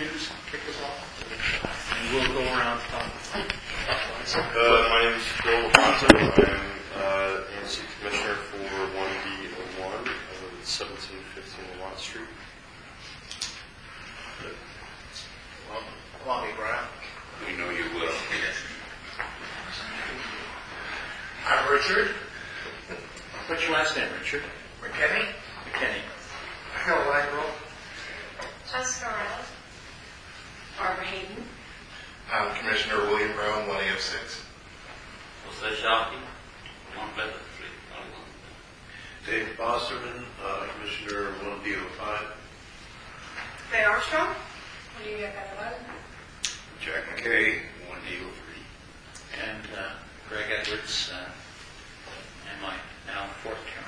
introduce and kick us off? And we'll go around clockwise. My name is Phil Lafonso. I'm AMC Commissioner for 1B01 of 1715 Lamont Street. Lonnie Brown. We know you will. I'm Richard What's your last name, Richard? McKinney. McKinney. Phil Langro. Jessica Reynolds. Barbara Hayden. I'm Commissioner William Brown, 1AF6. Jose Sharkey, 1 Pleasant Street. Dave Bosserman, Commissioner 1D05. Faye Armstrong. What do you get that 11? Jack McKay, 1D03. And Greg Edwards, and my now fourth term.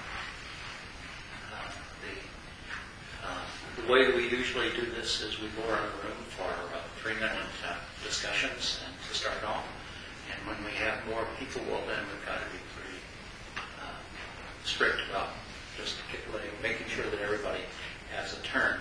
The way that we usually do this is we go around the room for 3-minute discussions and to start off. And when we have more people, well, then we've got to be pretty strict about just making sure that everybody has a turn.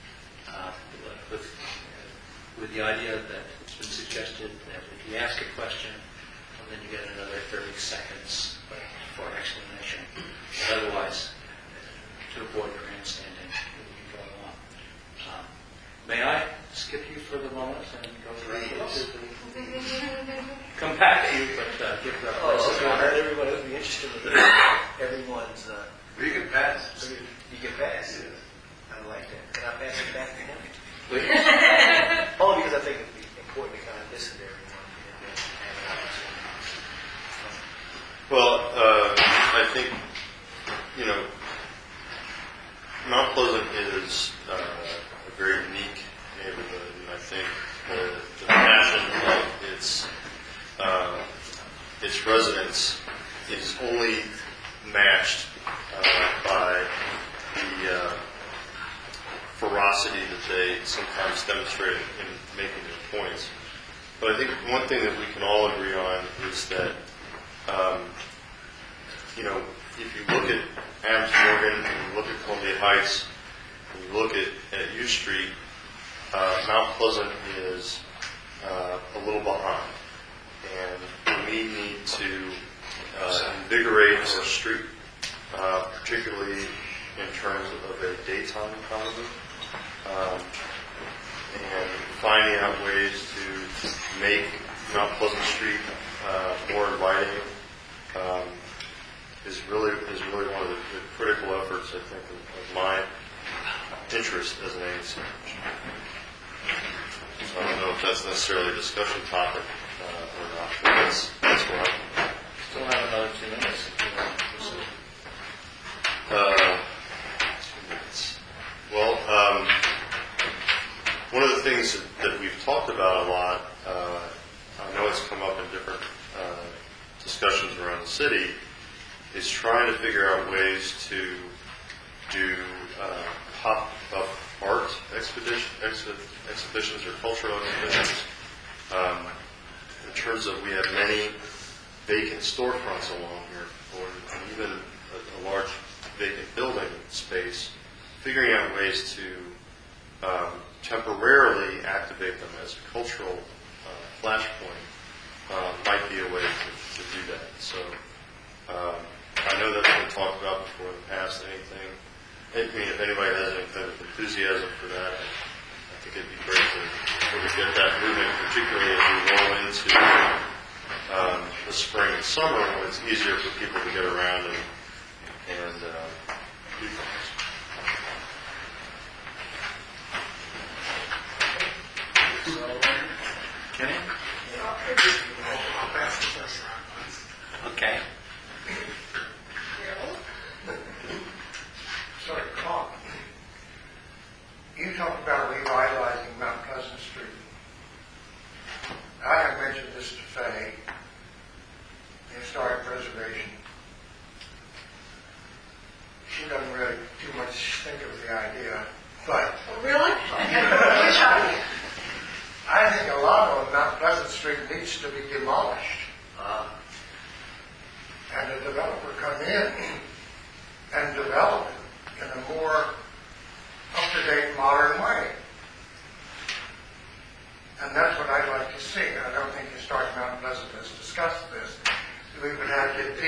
With the idea that it's been suggested that if you ask a question, well, then you get another 30 seconds for explanation. But otherwise, to avoid grandstanding, we can go on. May I skip you for the moment and go directly to the... Come back to you, but give the places. Everybody would be interested in everyone's. You can pass. You can pass. Yes. I like that. Can I pass it back to him? Only because I think it'd be important to kind of listen to everyone. Well, I think, Mount Pleasant is a very unique neighborhood, and I think the passion of its residents is only matched by the ferocity that they sometimes demonstrate in making their points. But I think one thing that we can all agree on is that, if you look at Adams Morgan, and you look at Columbia Heights, and you look at U Street, Mount Pleasant is a little behind. And we need to invigorate our street, particularly in terms of a daytime economy, and finding out ways to make Mount Pleasant Street more inviting is really one of the critical efforts, I think, of my interest as an ANC. So I don't know if that's necessarily a discussion topic or not, but that's what I Still have another 2 minutes if you want to proceed. 2 minutes. Well, one of the things that we've talked about a lot, I know it's come up in different discussions around the city, is trying to figure out ways to do pop-up art exhibitions or cultural exhibitions. In terms of, we have many vacant storefronts along here, or even a large vacant building space, figuring out ways to temporarily activate them as a cultural flashpoint might be a way to do that. So I know that's been talked about before in the past. If anybody has any kind of enthusiasm for that, I think it'd be great to get that moving, particularly as we roll into the spring and summer, when it's easier for people to get around and do things. Kenny? Okay. Sorry, Clark. You talked about revitalizing Mount Pleasant Street. I have mentioned this to Faye, historic preservation. She doesn't really too much think of the idea, but Really? Which idea? I think a lot of Mount Pleasant Street needs to be demolished. And a developer come in and develop it in a more up-to-date, modern way.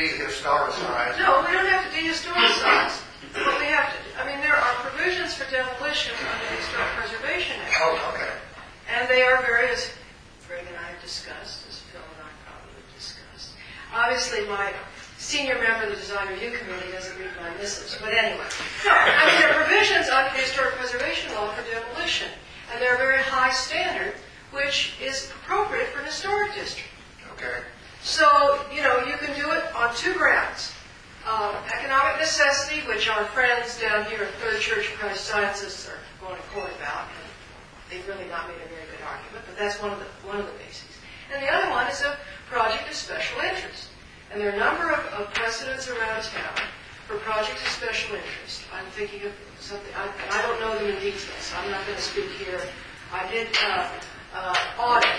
de-historicized. No, we don't have to dehistoricize. But we have to, I mean, there are provisions for demolition under the Historic Preservation Act. Oh, okay. And they are various, Greg and I have discussed, as Phil and I probably have discussed. Obviously, my senior member of the Design Review Committee doesn't read my missives, but anyway. No, I mean, there are provisions under the Historic Preservation Law for demolition, and they're a very high standard, which is appropriate for an historic district. Okay. So, you know, you can do it on two grounds. Economic necessity, which our friends down here at Third Church of Christ Scientists are going to court about, and they've really not made a very good argument, but that's one of the basics. And the other one is a project of special interest. And there are a number of precedents around town for projects of special interest. I'm thinking of something, I don't know them in detail, so I'm not going to speak here. I did audit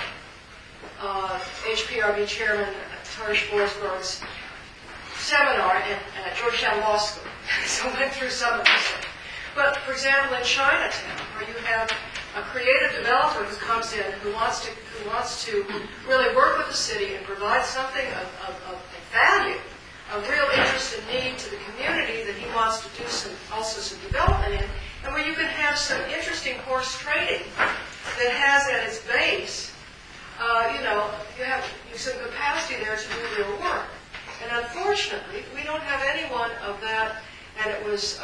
HPRB Chairman Tarsh Forsberg's seminar at Georgetown Law School. So I went through some of these things. But, for example, in Chinatown, where you have a creative developer who comes in who wants to really work with the city and provide something of value, of real interest and need to the community that he wants to do some development in, and where you can have some interesting horse trading that has at its base, you have some capacity there to do real work. And unfortunately, we don't have anyone of that, and it was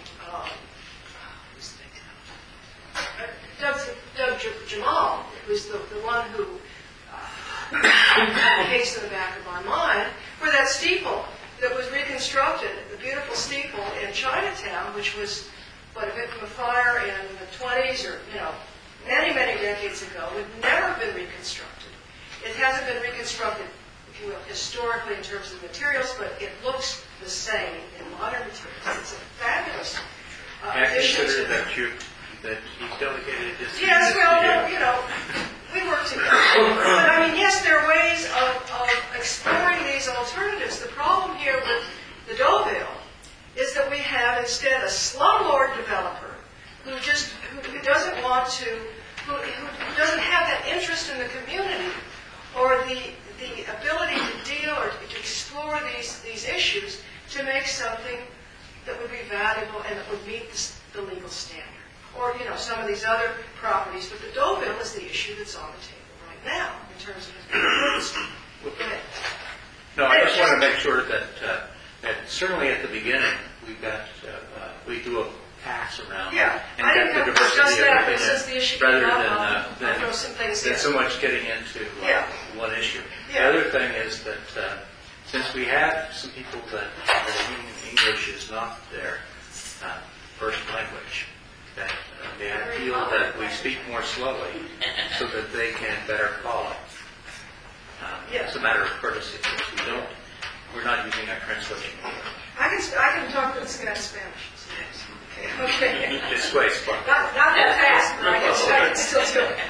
Doug Jamal, who's the one who had the case in the back of my mind, for that steeple that was reconstructed, the beautiful steeple in Chinatown, which was, a victim of fire in the 20s or, many, many decades ago, had never been reconstructed. It hasn't been reconstructed, if you will, historically in terms of materials, but it looks the same in modern materials. It's a fabulous addition to that he's delegated this. Yes, well, we work together. But I mean, yes, there are ways of exploring these alternatives. The problem here with the Deauville is that we have instead a slumlord developer who doesn't want to, who doesn't have that interest in the community or the ability to deal or to explore these issues to make something that would be valuable and that would meet the legal standard. Or, some of these other properties. But the Deauville is the issue that's on the table right now in terms of Go ahead. No, I just want to make sure that certainly at the beginning we do a pass around and I get the didn't discuss diversity that, of but since the issue rather came up, than I'll throw some things in. so much getting into one issue. The Yeah. other thing is that since we have some people that English is not their first language, that they feel that we speak more slowly so that they can better follow. It's a matter of courtesy. We're not using our translation. I can talk in Spanish. Okay. This way, Not that fast, but I can still do it.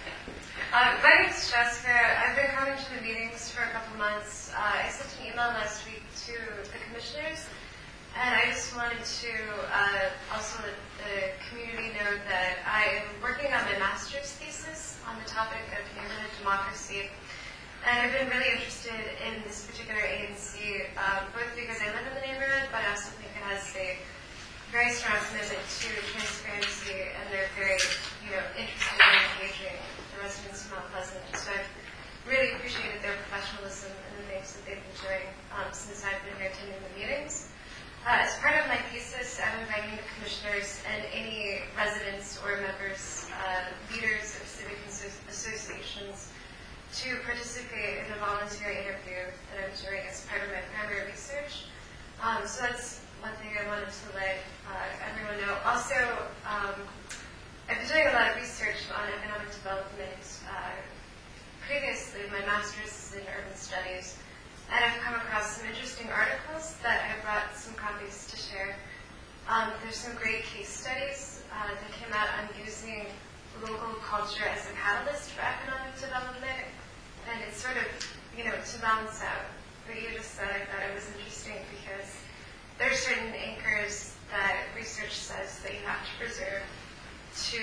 My name is Jessica. I've been coming to the meetings for a couple months. I sent an email last week to the commissioners, and I just wanted to also let the community know that I am working on my master's thesis on the topic of neighborhood democracy. And I've been really interested in this particular agency, both because I live in the neighborhood, but I also think it has a very strong commitment to transparency, and they're very, interested in engaging the residents of Mount Pleasant. So I've really appreciated their professionalism and the things that they've been doing since I've been here attending the meetings. As part of my thesis, I'm inviting the commissioners and any residents or members, leaders of civic associations to participate in a voluntary interview that I'm doing as part of my primary research. So that's one thing I wanted to let everyone know. Also, I've been doing a lot of research on economic development. Previously, my master's is in urban studies, and I've come across some interesting articles that I brought some copies to share. There's some great case studies that came out on using local culture as a catalyst for economic development, and it's sort of, to balance out what you just said. I thought it was interesting because there are certain anchors that research says that you have to preserve to,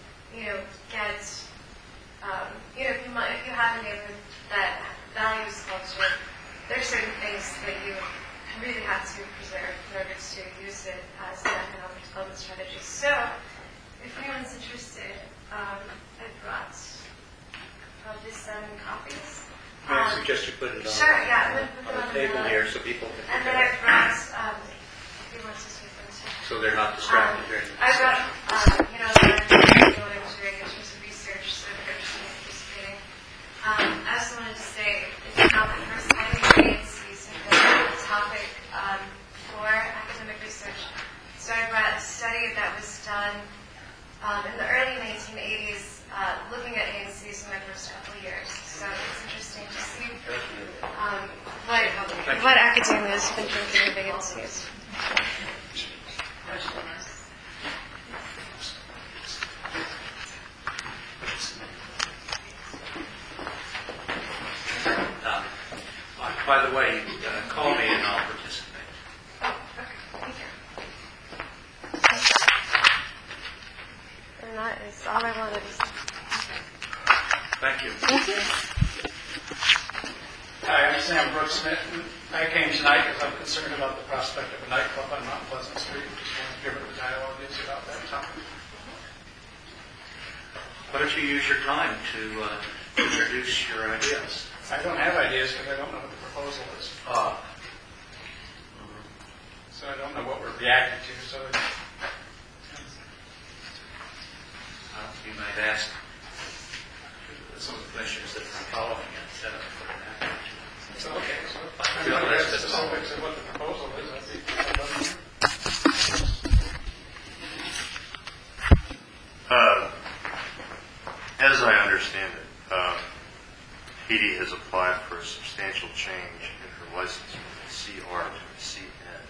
get, if you have a neighborhood that values culture, there are certain things that you really have to preserve in order to use it as an economic development strategy. So, if anyone's interested, I brought probably 7 copies. May I suggest you put it on, Sure, yeah, I'm gonna put on them the table on here so people can And look then I at it, brought, if you want to see them too. so they're not distracted during the I brought, discussion. what I was doing in terms of research, so that everyone participating. I also wanted to say, it's not the first time the agencies have been a topic for academic research. So I brought a study that was done in the early 1980s, looking at ANCs in their first couple of years. So it's interesting to see what academia has been drinking of ANCs. By the way, call me and I'll participate. Oh, okay. Thank you. And that is all I wanted to say. Thank you. Hi, I'm Sam Brooks Smith. I came tonight because I'm concerned about the prospect of a nightclub on Mount Pleasant Street. Just wanted to hear what the dialogue is about that topic. Why don't you use your time to introduce your ideas? I don't have ideas because I don't know what the proposal is. So I don't know what we're reacting to. So You might ask some of the commissioners that are following it. it's okay. So I I'm feel not that's the the specifics of what the proposal is. I think As I understand it, Haiti has applied for a substantial change in her license from a CR to a CN.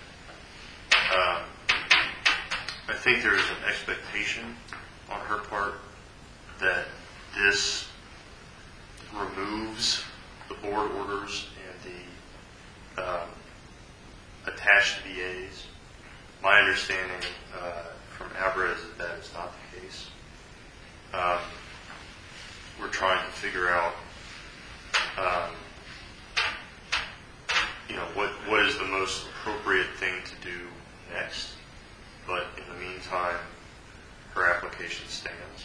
I think there is an expectation on her part that this removes the board orders and the attached VAs. My understanding from Abra is that that is not the case. We're trying to figure out, what is the most appropriate thing to do next. But in the meantime, her application stands.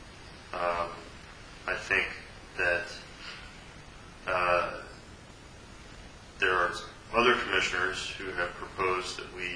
I think that there are other commissioners who have proposed that we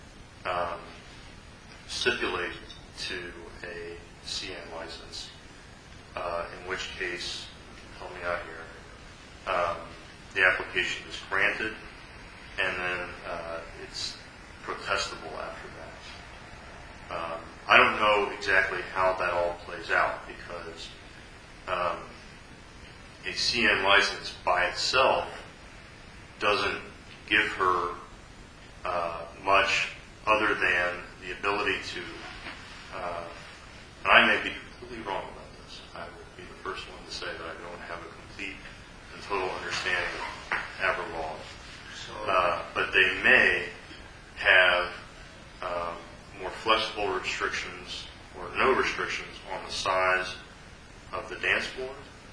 stipulate to a CN license, in which case, help me out here, the application is granted and then it's protestable after that. I don't know exactly how that all plays out because a CN license by itself doesn't give her much other than the ability to, and I may be completely wrong about this. I will be the first one to say that I don't have a complete and total understanding of ABRA law. But they may have more flexible restrictions or no restrictions on the size of the dance floor.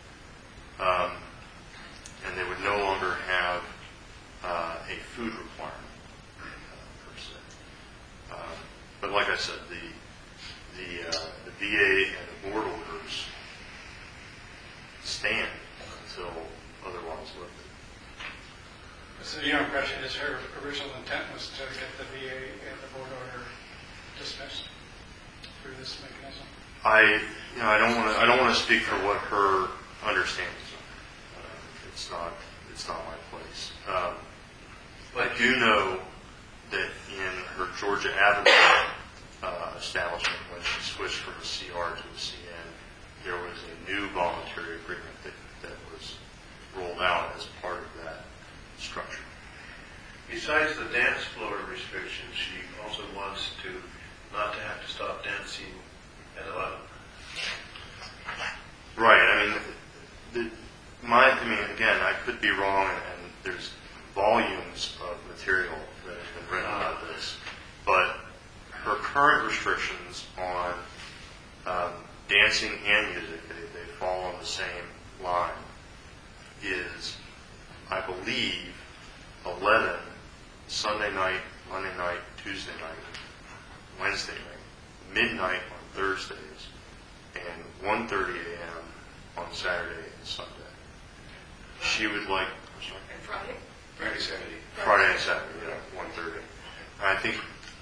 And they would no longer have a food requirement per se. But like I said, the VA and the board orders stand until otherwise lifted. so your impression is her original intent was to get the VA and the board order dismissed through this mechanism. I don't want to speak for what her understandings are. It's not my place. I do know that in her Georgia Avenue establishment, when she switched from a CR to a CN, there was a new voluntary agreement that was rolled out as part of that structure. Besides the dance floor restrictions, she also wants not to have to stop dancing at 11. Right. Again, I could be wrong, and there's volumes of material that have been written about this, but her current restrictions on dancing and music, they fall on the same line, is, I believe, 11, Sunday night, Monday night, Tuesday night, Wednesday night, midnight on Thursdays, and 1:30 a.m. on Saturday and Sunday. She would like, I'm sorry, And Friday? Friday, Saturday. Friday and Saturday, yeah, 1:30. I think,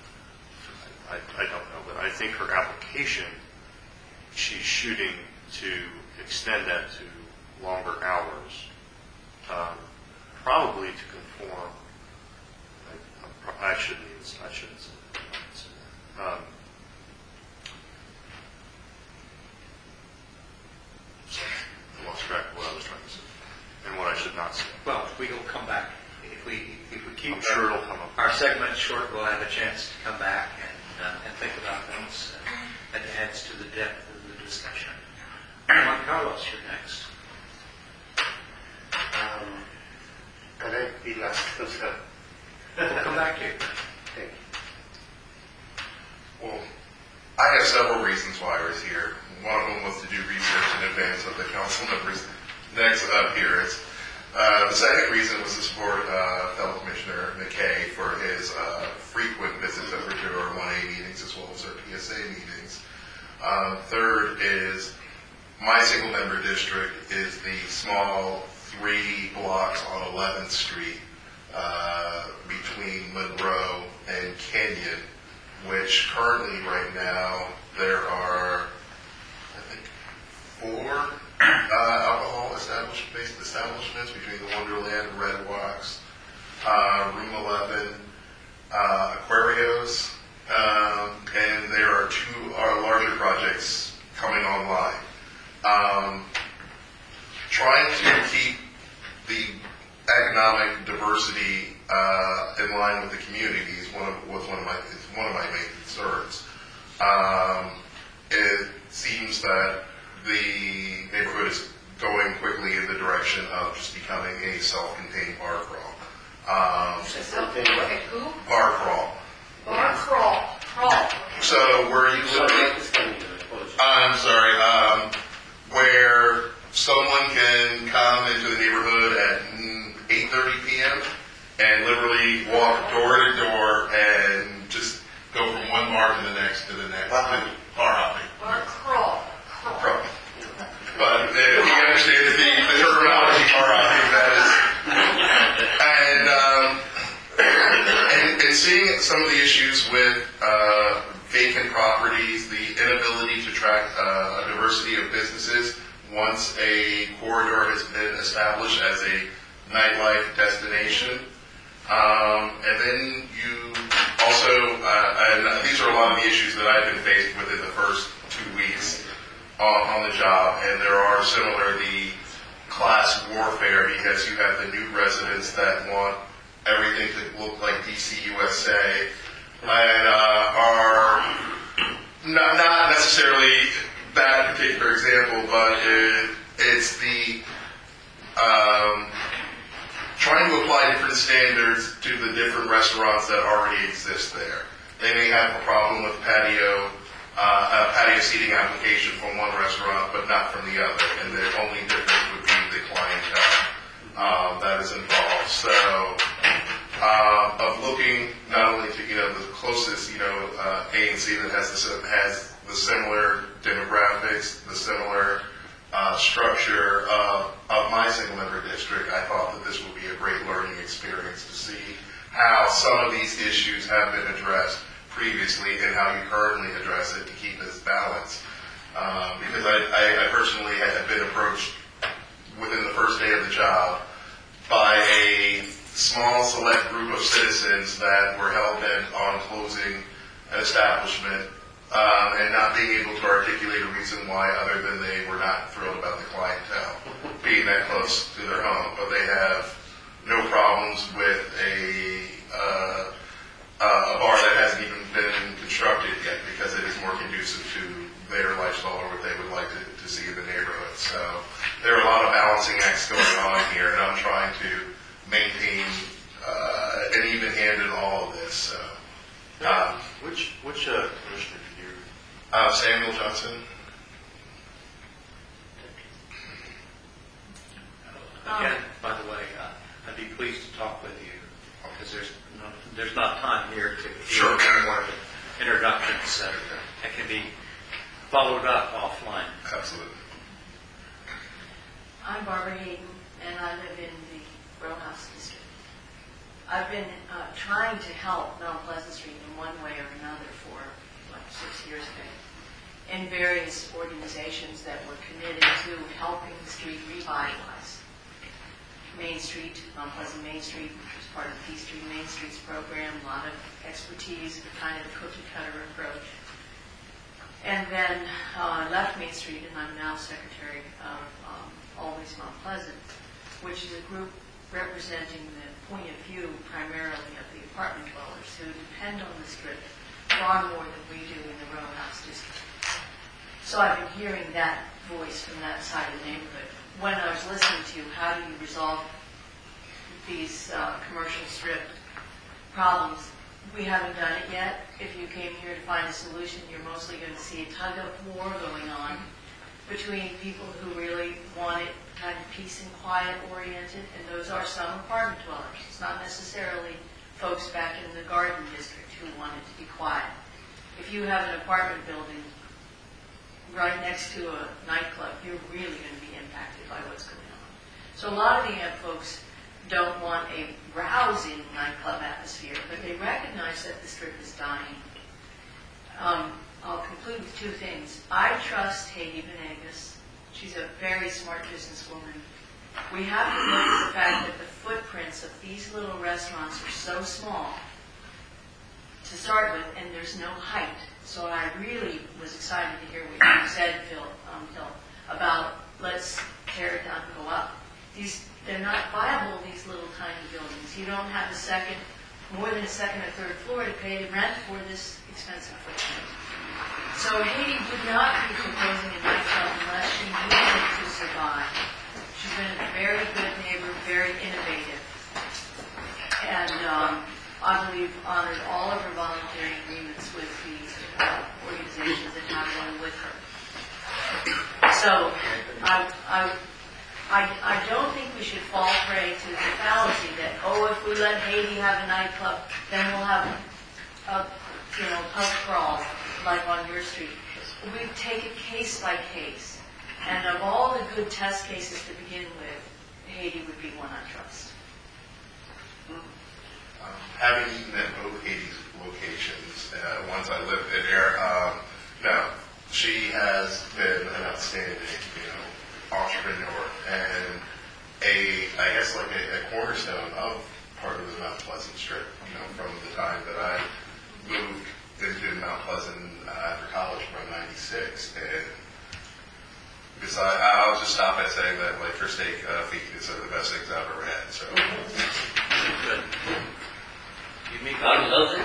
I don't know, but I think her application, she's shooting to extend that to longer hours, probably to conform. I shouldn't say that. I lost track of what I was trying to say and what I should not say. Well, we will come back. If we keep I'm sure it'll come up. our segment short, we'll have a chance to come back and think about things, and it adds to the depth of the discussion. Juan Carlos, you're next. Can I be last? We'll come back to you. Well, I have several reasons why I was here. One of them was to do research in advance of the council members next up here. The second reason was to support fellow Commissioner McKay for his frequent visits over to our 1A meetings as well as our PSA meetings. Third is my single member district is the small 3 blocks on 11th Street between Monroe and Kenyon, which currently right now there are, I think, 4 alcohol establishments between the Wonderland and Red Wax, Room 11, Aquarios, and there are 2 larger projects coming online. Trying to keep the economic diversity in line with the community is one of my main concerns. It seems that the neighborhood is going quickly in the direction of just becoming a self-contained bar crawl. Okay, who? Bar crawl. Bar crawl. Crawl. So where you I'm sorry, where someone can come into the neighborhood at 8:30 p.m. and literally walk door to door and just go from one bar to the next to the next. Bar hopping. Bar crawl. Crawl. But if you understand the terminology bar hopping, that is. And seeing some of the issues with vacant properties, the inability to attract a diversity of businesses once a corridor has been established as a nightlife destination. And then you also, and these are a lot of the issues that I've been faced with in the first 2 weeks on the job, and there are similarly class warfare because you have the new residents that want everything to look like DC USA and are not necessarily that particular example, but it's the trying to apply different standards to the different restaurants that already exist there. They may have a problem with a patio seating application from one restaurant, but not from the other, and the only difference would be the clientele that is involved. So, of looking not only to the closest ANC that has the similar demographics, the similar structure of my single member district, I thought that this would be a great learning experience to see how some of these issues have been addressed previously and how you currently address it to keep this balance. Because I personally had been approached within the first day of the job by a small select group of citizens that were hell-bent on closing an establishment and not being able to articulate a reason why other than they were not thrilled about the clientele being that close to their home. But they have no problems with a bar that hasn't even been constructed yet because it is more conducive to their lifestyle or what they would like to see in the neighborhood. So there are a lot of balancing acts going on here, and I'm trying to maintain an even hand in all of this. So, Which commissioner did you? Samuel Johnson. Again, by the way, I'd be pleased to talk with you followed up offline. Absolutely. I'm Barbara Hayden, and I live in the Row House district. I've been trying to help Mount Pleasant Street in one way or another for like 6 years now, in various organizations that were committed to helping the street revitalize. Main Street, Mount Pleasant Main Street, which was part of the Peace Street Main Street's program, a lot of expertise, kind of cookie-cutter approach. And then I left Main Street, and I'm now secretary of Always Mount Pleasant, which is a group representing the point of view primarily of the apartment dwellers who depend on the strip far more than we do in the Row House district. So I've been hearing that voice from that side of the neighborhood. When I was listening to you, how do you resolve these commercial strip problems? We haven't done it yet. If you came here to find a solution, you're mostly going to see a tug of war going on between people who really want it kind of peace and quiet oriented, and those are some apartment dwellers. It's not necessarily folks back in the Garden District who want it to be quiet. If you have an apartment building right next to a nightclub, you're really going to be impacted by what's going on. So a lot of the AMP folks don't want a rousing nightclub atmosphere, but they recognize that the strip is dying. I'll conclude with two things. I trust Haiti Venegas. She's a very smart businesswoman. We have to look at the fact that the footprints of these little restaurants are so small to start with, and there's no height. So I really was excited to hear what you said, Phil, about let's tear it down and go up. They're not viable, these little tiny buildings. You don't have more than a second or third floor to pay rent for this expensive footprint. So Haiti would not be proposing a nightclub unless she needed it to survive. She's been a very good neighbor, very innovative, and I believe honored all of her voluntary agreements with the organizations that have one with her. So I don't think we should fall prey to the fallacy that, if we let Haiti have a nightclub, then we'll have a pub crawl like on your street. We take it case by case, and of all the good test cases to begin with, Haiti would be one I trust. Having eaten at both Hades locations, once I lived there, no, she has been an outstanding, entrepreneur and I guess like a cornerstone of part of the Mount Pleasant Strip. From the time that I moved into Mount Pleasant after college around '96, and because I'll just stop by saying that like her steak fajitas are the best things I've ever had. So. Claro, entonces,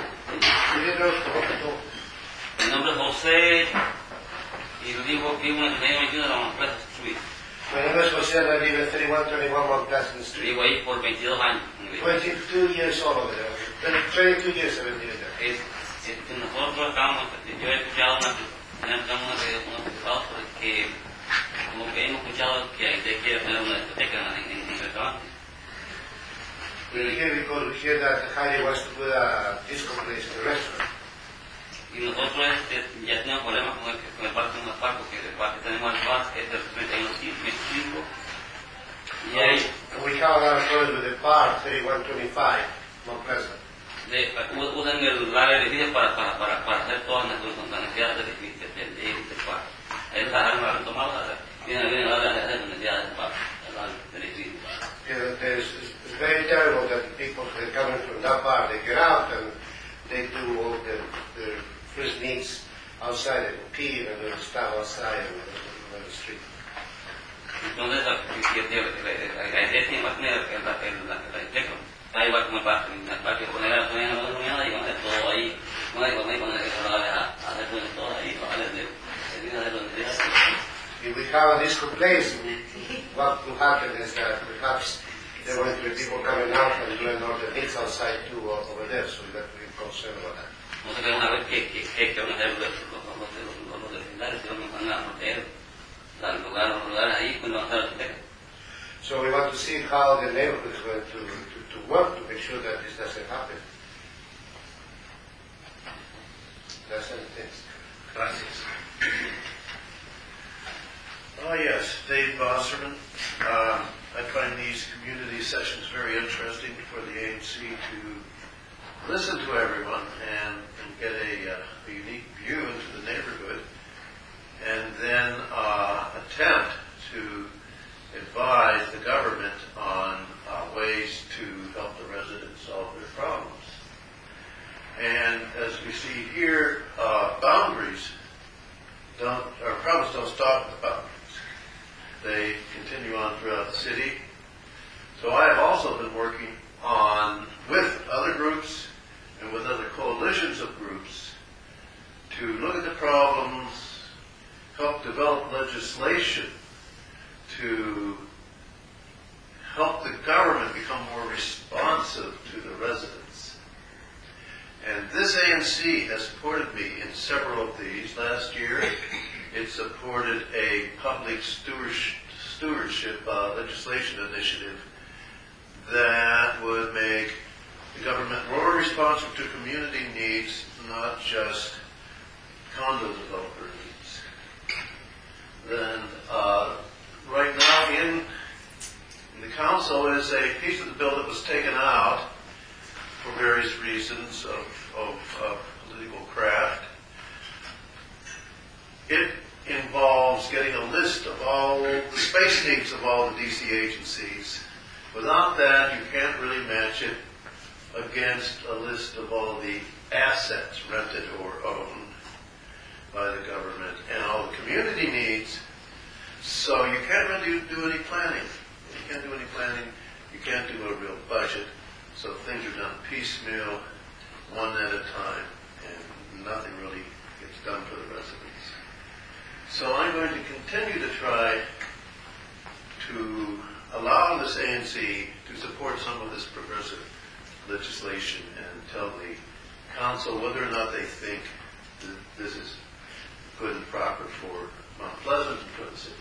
mi nombre es José y vivo aquí en la 21 de la Mount Pleasant Street. My name is Jose, and I live at 3121 Mount Pleasant Street. Vivo ahí por 22 años. 22 years old over there. 22 years I've been living there. Nosotros acabamos, yo he escuchado una resultados porque como que hemos escuchado que hay que poner una discoteca en el restaurante. We're here because we hear that Heidi wants to put a disco place in the restaurant. Y nosotros ya tenemos problemas con el parque de parque, porque el parque tenemos el parque es del 31-25. Y ahí we have a lot of problems with the park, 3125, Mount Pleasant. usan el área de edificios para hacer todas las necesidades del edificio, del parque. Estas armas han tomado, vienen a hacer las necesidades del parque, del edificio. It's very terrible that the people that are coming from that part, they get out and they do all their first needs outside, they pee and they stuff outside on the street. Entonces, la idea tiene más miedo que el techo. Está igual como el parque poner la zona de la mañana y van a hacer todo ahí. No hay con hacer todo ahí, If we have a disco place, what will happen is that perhaps there will be people coming out and doing all the things outside too over there, so we have to be concerned about that. No se quedan a ver qué van a hacer los vecindarios, si van a proteger los lugares ahí cuando van a hacer la. So we want to see how the neighborhood is going to work to make sure that this doesn't happen. That's anything. Gracias. Oh, yes, Dave Bosserman. I find these community sessions very interesting for the ANC to listen to everyone and get a unique view into the neighborhood, and then attempt to advise the government on ways to help the residents solve their problems. And as we see here, problems don't stop at the boundaries. They continue on throughout the city. So I have also been working with other groups and with other coalitions of groups to look at the problems, help develop legislation to help the government become more responsive to the residents. And this ANC has supported me in several of these. Last year, it supported a public stewardship legislation initiative that would make the government more responsive to community needs, not just condo developer needs. Then, right now in the council is a piece of the bill that was taken out for various reasons of political craft. It involves getting a list of all the space needs of all the DC agencies. Without that, you can't really match it against a list of all the assets rented or owned by the government and all the community needs. So you can't really do any planning. You can't do any planning. You can't do a real budget. So things are done piecemeal, one at a time, and nothing really gets done for the residents. So I'm going to continue to try to allow this ANC to support some of this progressive legislation and tell the council whether or not they think that this is good and proper for Mount Pleasant and for the city.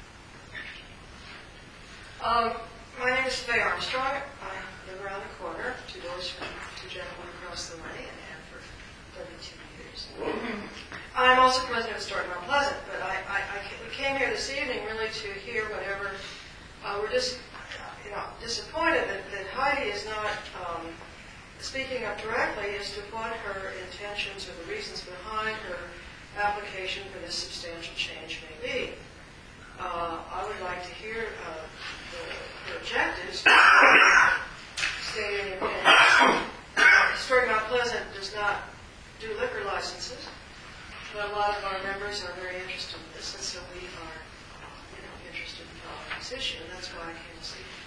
My name is Faye Armstrong. I live around the corner, 2 doors from 2 gentlemen across the way, and have for 32 years. Whoa. I'm also president of Historic Mount Pleasant, but we came here this evening really to hear whatever. We're just, disappointed that Heidi is not speaking up directly as to what her intentions or the reasons behind her application for this substantial change may be. I would like to hear her objectives stated in the opinion. Historic Mount Pleasant does not do liquor licenses, but a lot of our members are very interested in this, and so we are interested in following this issue, and that's why I came to see you.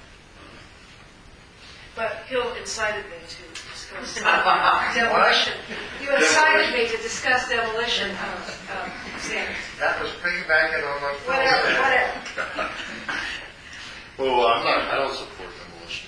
But Hill incited me to discuss demolition. You incited me to discuss demolition of standards. That was piggybacking on my Whatever. Well, I don't support demolition.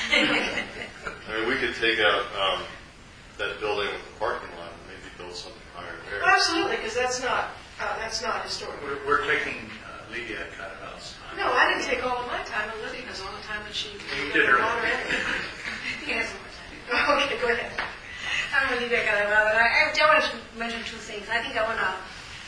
I mean, we could take out that building with the parking lot and maybe build something higher there. Absolutely, because that's not historic. We're taking Lydia out of house. No, I didn't take all of my time. Olivia has all the time that she You did her. He has more time. Okay, go ahead. I'm going to leave it at that. I want to mention 2 things. I think I want to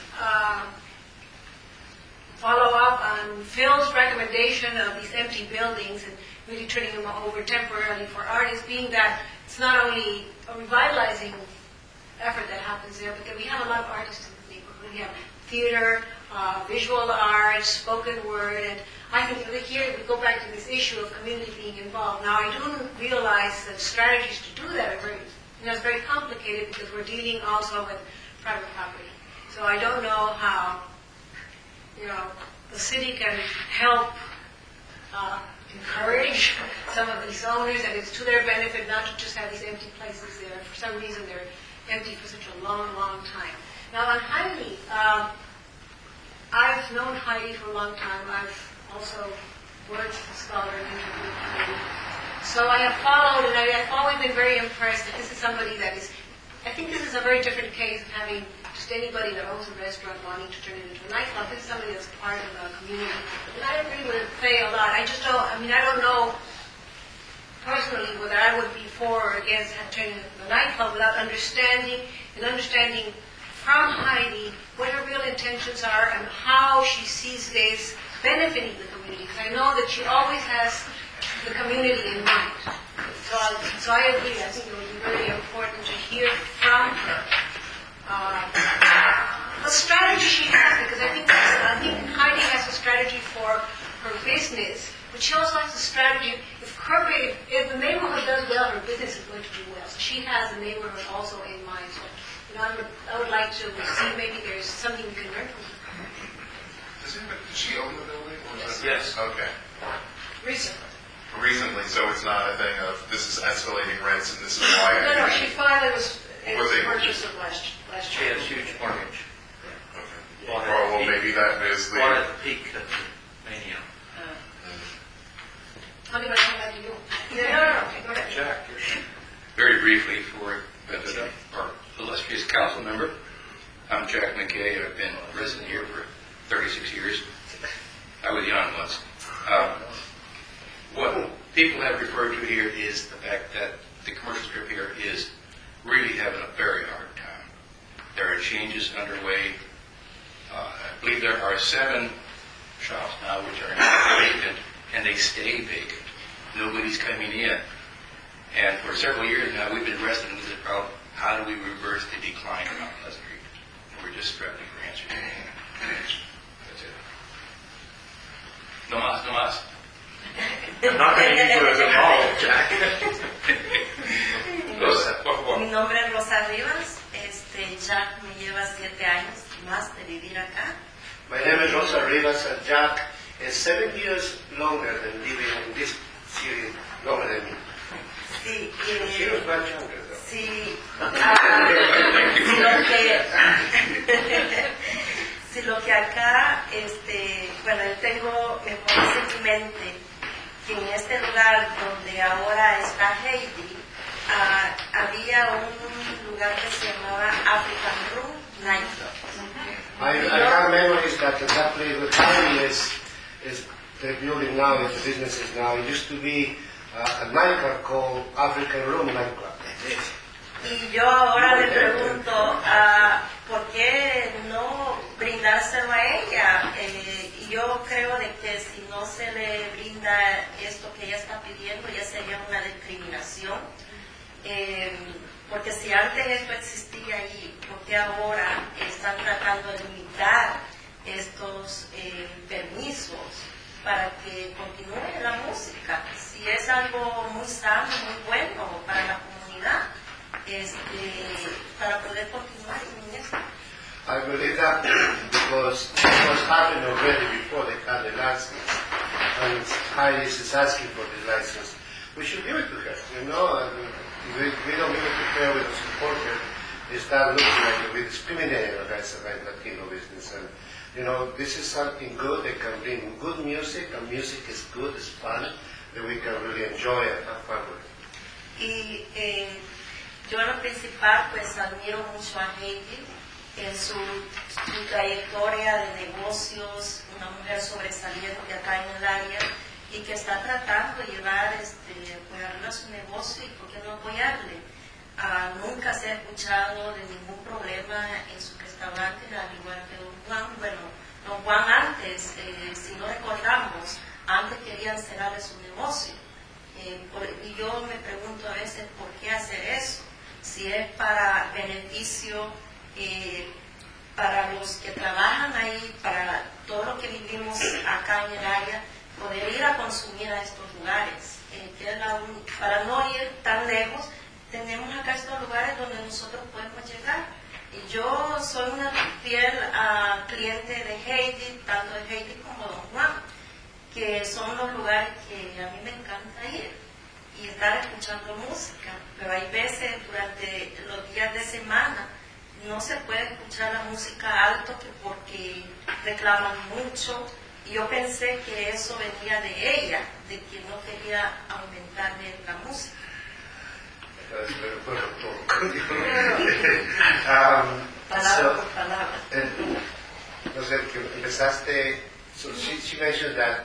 follow up on Phil's recommendation of these empty buildings and really turning them over temporarily for artists, being that it's not only a revitalizing effort that happens there, but that we have a lot of artists in the neighborhood. We have theater, visual arts, spoken word, and I think here we go back to this issue of community being involved. Now, I do realize that strategies to do that are it's very complicated because we're dealing also with private property. So I don't know how, the city can help encourage some of these owners, and it's to their benefit not to just have these empty places there. For some reason, they're empty for such a long, long time. Now, on Heidi, I've known Heidi for a long time. I've also worked as a scholar and interviewed Heidi. So I have followed, and I've always been very impressed that this is somebody that is, I think this is a very different case of having just anybody that owns a restaurant wanting to turn it into a nightclub. This is somebody that's part of the community. And I agree with Faye a lot. I don't know personally whether I would be for or against turning it into a nightclub without understanding from Heidi what her real intentions are and how she sees this benefiting the community. Because I know that she always has the community in mind. So I agree. I think it would be very important to hear from her the strategy she has, because I think Heidi has a strategy for her business, but she also has a strategy. If the neighborhood does well, her business is going to do well. So she has the neighborhood also in mind. So, I would like to see maybe there's something we can learn from her. Does she own the building? Or is Yes. Okay. Recently, so it's not a thing of this is escalating rents and this is why. No, she finally was able Was to able to- purchase it last She year. has huge mortgage. Okay. Well, maybe that is Bought at the. the peak of the mania. How many months have you? No, go ahead. Jack, you're... Very briefly, for our illustrious council member, I'm Jack McKay. I've been resident here for 36 years. I was young once. What people have referred to here is the fact that the commercial strip here is really having a very hard time. There are changes underway. I believe there are 7 shops now which are vacant, and they stay vacant. Nobody's coming in. And for several years now, we've been wrestling with the problem, how do we reverse the decline in Mount Pleasant Street? We're just struggling for answers. That's it. No más. I'm not going to use you as a model, Jack. Rosa, por favor. Mi nombre es Rosa Rivas. Jack me lleva 7 años más de vivir acá. My name is Rosa Rivas, and Jack is 7 years longer than living in this city, longer than me. Sí, She was much younger, though. sí, sí, lo que acá, bueno, yo tengo, me parece en mi mente que en este lugar donde ahora está Heidi, había un lugar que se llamaba African Room Nightclub. I have memories that that place with Heidi is the building now, is the businesses now. It used to be a nightclub called African Room Nightclub. Y yo ahora le pregunto, ¿por qué no brindárselo a ella? Y yo creo de que si no se le brinda esto que ella está pidiendo, ya sería una discriminación. Porque si antes esto existía ahí, ¿por qué ahora están tratando de limitar estos permisos para que continúe la música? Si es algo muy sano, muy bueno para la comunidad, para poder continuar en eso. I believe that because it was happened already before they had the license, and Heidi is asking for the license. We should give it to her, and if we don't give it to her, we don't support her, they start looking like we discriminate against the Latino business. And, this is something good. They can bring good music, and music is good, it's fun, that we can really enjoy and have fun with. Y yo en lo principal pues admiro mucho a Heidi en su trayectoria de negocios, una mujer sobresaliente acá en el área y que está tratando de llevar, apoyarle a su negocio y por qué no apoyarle. Nunca se ha escuchado de ningún problema en su restaurante, al igual que Don Juan. Bueno, Don Juan antes, si no recordamos, antes querían cerrar su negocio. Y yo me pregunto a veces por qué hacer eso, si es para beneficio para los que trabajan ahí, para todos los que vivimos acá en el área, poder ir a consumir a estos lugares. Que es para no ir tan lejos, tenemos acá estos lugares donde nosotros podemos llegar. Y yo soy una fiel cliente de Heidi, tanto de Heidi como Don Juan, que son los lugares que a mí me encanta ir y estar escuchando música. Pero hay veces durante los días de semana no se puede escuchar la música alto porque reclaman mucho. Y yo pensé que eso venía de ella, de que no quería aumentarle la música. Palabra por palabra. Entonces, que empezaste, so she mentioned that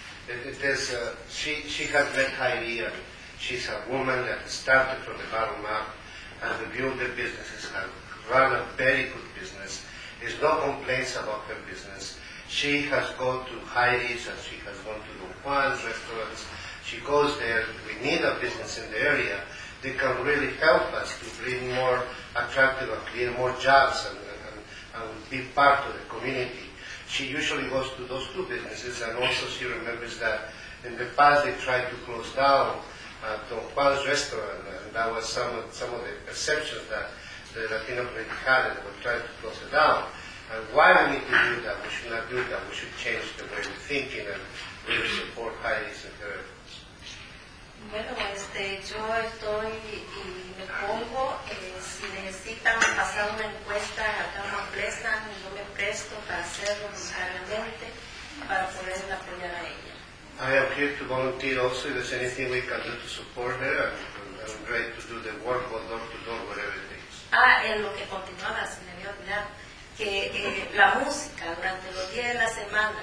she has met Heidi, and she's a woman that started from the bottom up, and built the businesses, and run a very good business. There's no complaints about her business. She has gone to Heidi's and she has gone to Don Juan's restaurants. She goes there. We need a business in the area. They can really help us to bring more attractive and create more jobs and be part of the community. She usually goes to those two businesses, and also she remembers that in the past they tried to close down Don Juan's restaurant, and that was some of the perceptions that the Latino community had, and they were trying to close it down. And why we need to do that? We should not do that. We should change the way we're thinking and really support Heidi's and her efforts. Bueno, yo estoy y me pongo, si necesitan pasar una encuesta acá en Mount Pleasant, yo me presto para hacerlo voluntariamente para poderla apoyar a ella. I am here to volunteer also if there's anything we can do to support her. I'm ready to do the work, go door to door, whatever it takes. En lo que continuaba, se me había olvidado, que la música durante los días de la semana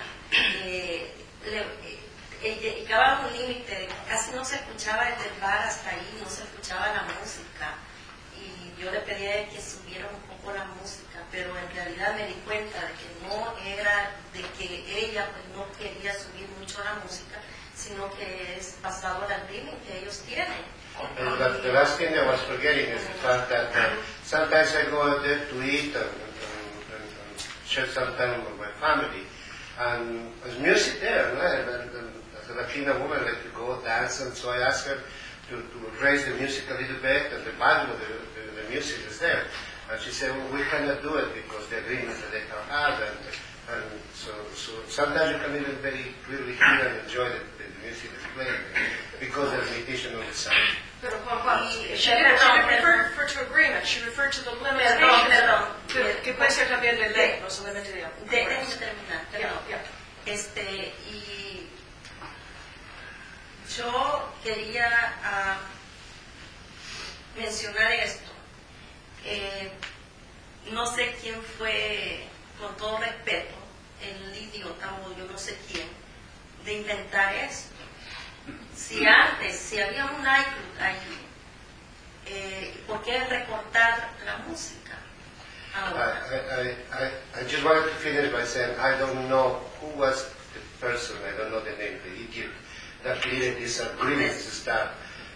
llegaba a un límite de que casi no se escuchaba desde el bar hasta ahí, no se escuchaba la música. Y yo le pedía que subiera un poco la música, pero en realidad me di cuenta de que no era de que ella pues, no quería subir mucho la música, sino que es pasado al límite que ellos tienen. And the last thing I was forgetting is the fact that sometimes I go out there to eat and share some time with my family. And there's music there, right? And as a Latina woman, I like to go dance, and so I asked her to raise the music a little bit, and the volume of the music is there. And she said, well, we cannot do it because the agreements that they have, and so sometimes you can even very clearly hear and enjoy the music that's playing because of the limitation of the sound. Pero Juan, she didn't refer to agreement, she referred to the limitations que puede ser también de ley, no solamente de agreement. Déjenme terminar, perdón. Y yo quería mencionar esto. No sé quién fue, con todo respeto, el idiota o yo no sé quién, de inventar esto. Si antes, si había un iCloud ahí, ¿por qué recortar la música? Ahora. I just wanted to finish by saying I don't know who was the person, I don't know the name, the idiot that created this agreement that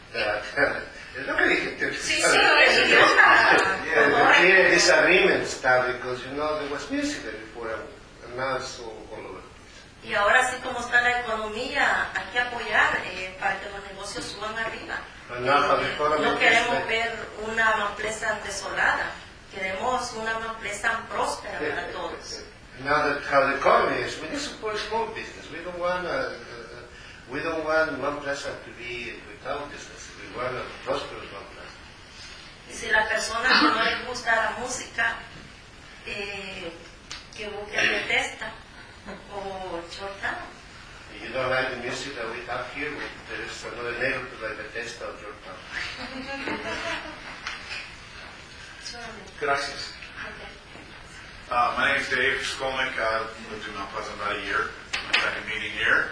created this agreement stuff because there was music there before and now it's all over. Y ahora sí como está la economía, hay que apoyar para que los negocios suban arriba. No queremos ver una Mount Pleasant desolada, queremos una Mount Pleasant próspera para todos. Now that how the economy is, we need to support small business. We don't want Mount Pleasant to be without business. We want a prosperous Mount Pleasant. Y si la persona que no le gusta la música, que busque Bethesda o Georgetown. If you don't like the music that we have here, there is another neighborhood like Bethesda or Georgetown. Gracias. My name is Dave Skolnick. I've lived in Mount Pleasant about a year. My second meeting here.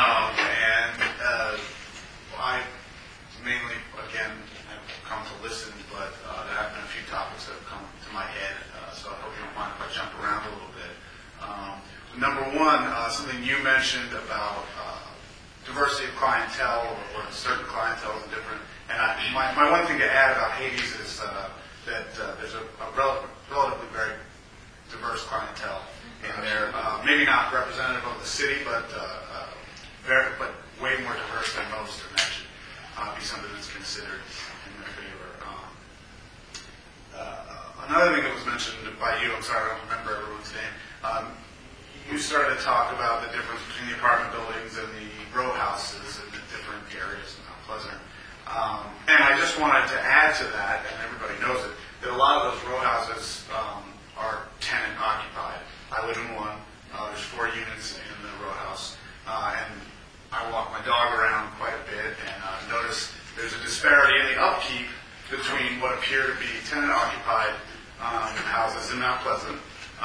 I mainly, again, have come to listen, but there have been a few topics that have come to my head, so I hope you don't mind if I jump around a little bit. Number one, something you mentioned about diversity of clientele or certain clientele is different. And my one thing to add about Hades is that there's a relatively very diverse clientele in there. Maybe not representative of the city, but way more diverse than most, and that should be something that's considered in their favor. Another thing that was mentioned by you, I'm sorry, I don't remember everyone's name. You started to talk about the difference between the apartment buildings and the row houses in the different areas in Mount Pleasant. And I just wanted to add to that, and everybody knows it, that a lot of those row houses are tenant occupied. I live in one. There's 4 units in the row house. And I walk my dog around quite a bit and notice there's a disparity in the upkeep between what appear to be tenant occupied houses in Mount Pleasant.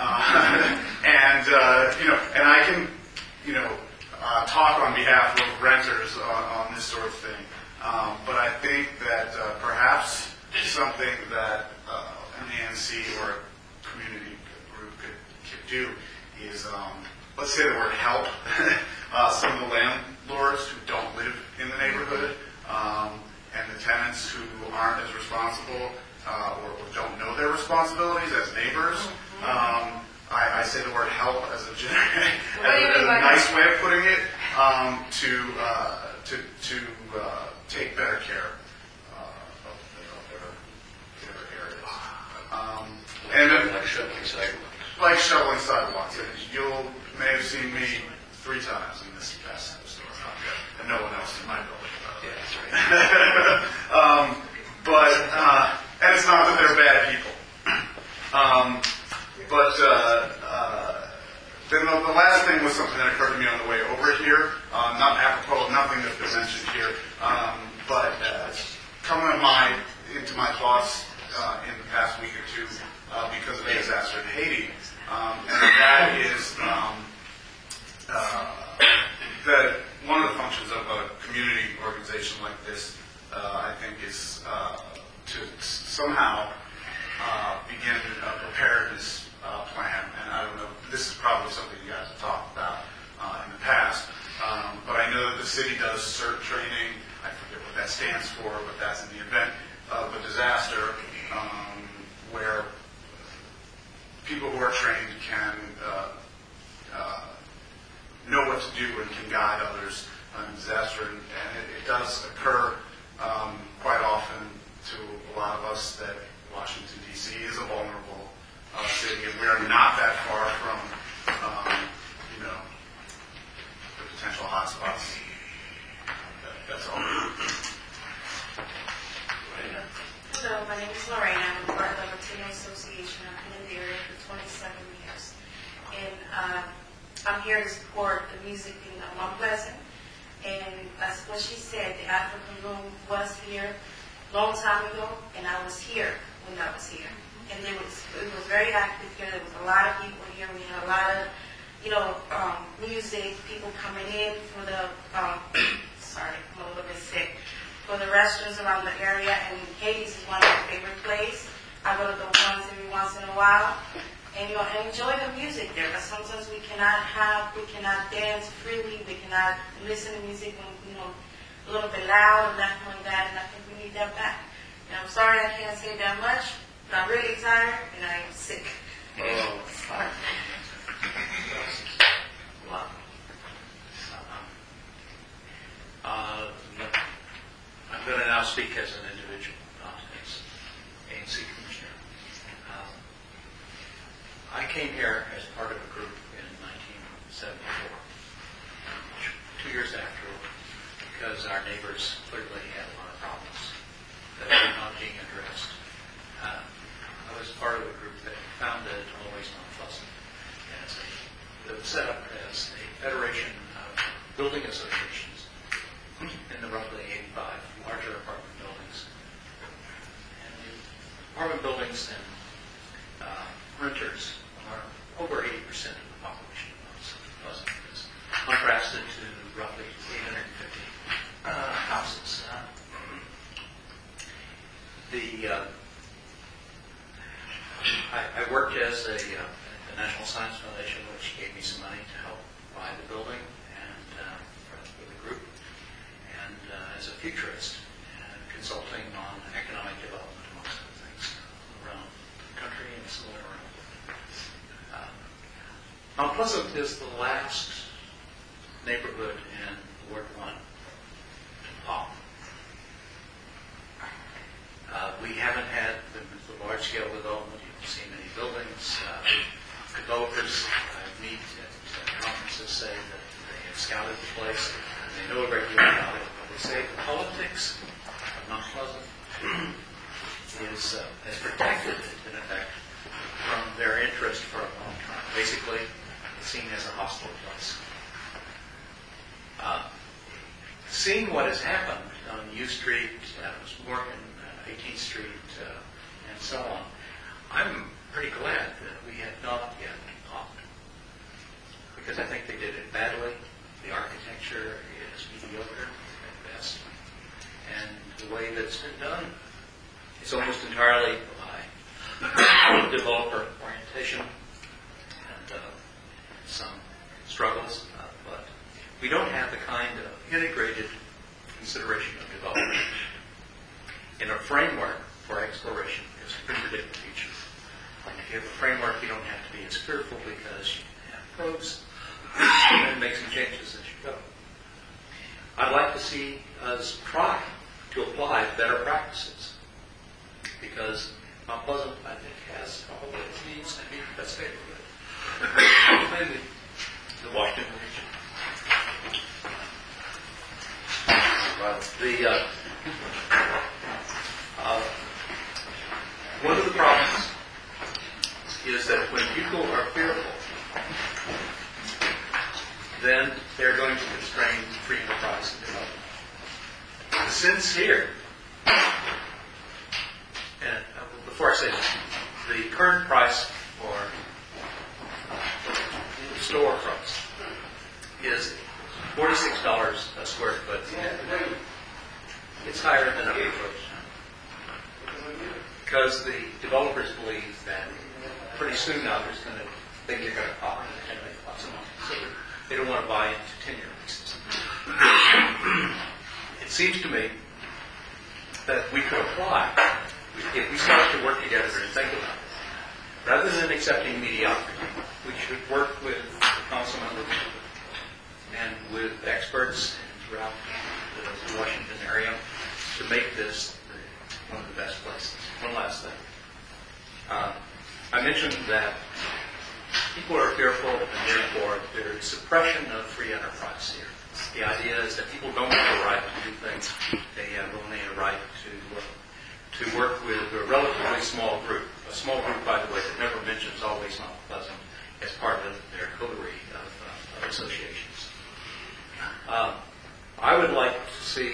And I can, talk on behalf of renters on this sort of thing. But I think that perhaps something that an ANC or do is, let's say the word help, some of the landlords who don't live in the neighborhood, and the tenants who aren't as responsible, or don't know their responsibilities as neighbors. I say the word help as a nice way of putting it, to take better care of their areas. And then, like shoveling sidewalks. And you may have seen me 3 times in this past store, and no one else in my building. Yeah, that's right. And it's not that they're bad people. Then the last thing was something that occurred to me on the way over here, not apropos of nothing that's been mentioned here, but coming into my thoughts in the past week or two because of the disaster in Haiti, and that is that one of the functions of a community organization like this, I think, is to somehow begin a preparedness plan. And I don't know, this is probably something you guys have talked about in the past, but I know that the city does CERT training. I forget what that stands for, but that's in the event of a disaster, where people who are trained can know what to do and can guide others in disaster. And it does occur quite often to a lot of us that Washington, D.C. is a vulnerable city, and we are not that far from, the potential hotspots. That's all. Hello, my name is Lorraine. I'm a part of the Latino Association. I've been in the area for 27 years. And I'm here to support the music in Mount Pleasant. And that's what she said. The African Room was here a long time ago, and I was here when I was here. And it was very active here. There was a lot of people here. We had a lot of, music, people coming in for the, sorry, I'm a little bit sick, for the restaurants around the area. And Haiti's is one of my favorite places. I go to the ones every once in a while. And enjoy the music there. But sometimes we cannot dance freely. We cannot listen to music when, a little bit loud and nothing like that. And I think we need that back. And I'm sorry I can't say that much, but I'm really tired and I'm sick. Sorry. Wow. I'm going to now speak as an individual, not as ANC Commissioner. I came here as part of a group in 1974, 2 years after, because our neighbors clearly had a lot of problems that were not being addressed. I was part of a group that founded Always Mount Pleasant. It was set up as a federation of building associations in the roughly 85 larger apartment buildings. And the apartment buildings and renters are over 80% of the population of Pleasant, contrasted to roughly 850 houses. I worked as the National Science Foundation, which gave me some money to help buy the building and for the group, and as a futurist, consulting on economic development, amongst other things, around the country and somewhere around. Mount Pleasant is the last neighborhood in Ward 1 to pop. We haven't had the large-scale development. You don't see many buildings. Developers meet at conferences say that they have scouted the place and they know a great deal about it. But they say the politics of Mount Pleasant has protected it, in effect, from their interest for a long time. Basically, it's seen as a hostile place. Seeing what has happened on U Street, Morgan, 18th Street, and so on, I'm pretty glad that we have not yet popped. Because I think they did it badly. The architecture is mediocre at best. And the way that it's been done is almost entirely by developer orientation and we don't have the kind of integrated consideration of development in a framework for exploration because we can predict the future. And if you have a framework, you don't have to be as fearful because you have pros and then make some changes as you go. I'd like to see us try to apply better practices because Mount Pleasant, I think, has all that it needs to be the best neighborhood. Maybe the Washington region. One of the problems is that when people are fearful, then they're going to constrain free enterprise and development. The sense here, and before I say this, the current price for storefronts is $46 a square foot. It's higher than other folks. Because the developers believe that pretty soon now there's going to think they're going to pop and generate lots of money. So they don't want to buy into 10-year leases. It seems to me that we could apply, if we start to work together and think about it, rather than accepting mediocrity, we should work with the council members and with experts throughout the Washington area to make this one of the best places. One last thing. I mentioned that people are fearful and therefore there is suppression of free enterprise here. The idea is that people don't have a right to do things. They have only a right to work with a relatively small group. A small group, by the way, that never mentions Always Mount Pleasant as part of their coterie of associations. I would like to see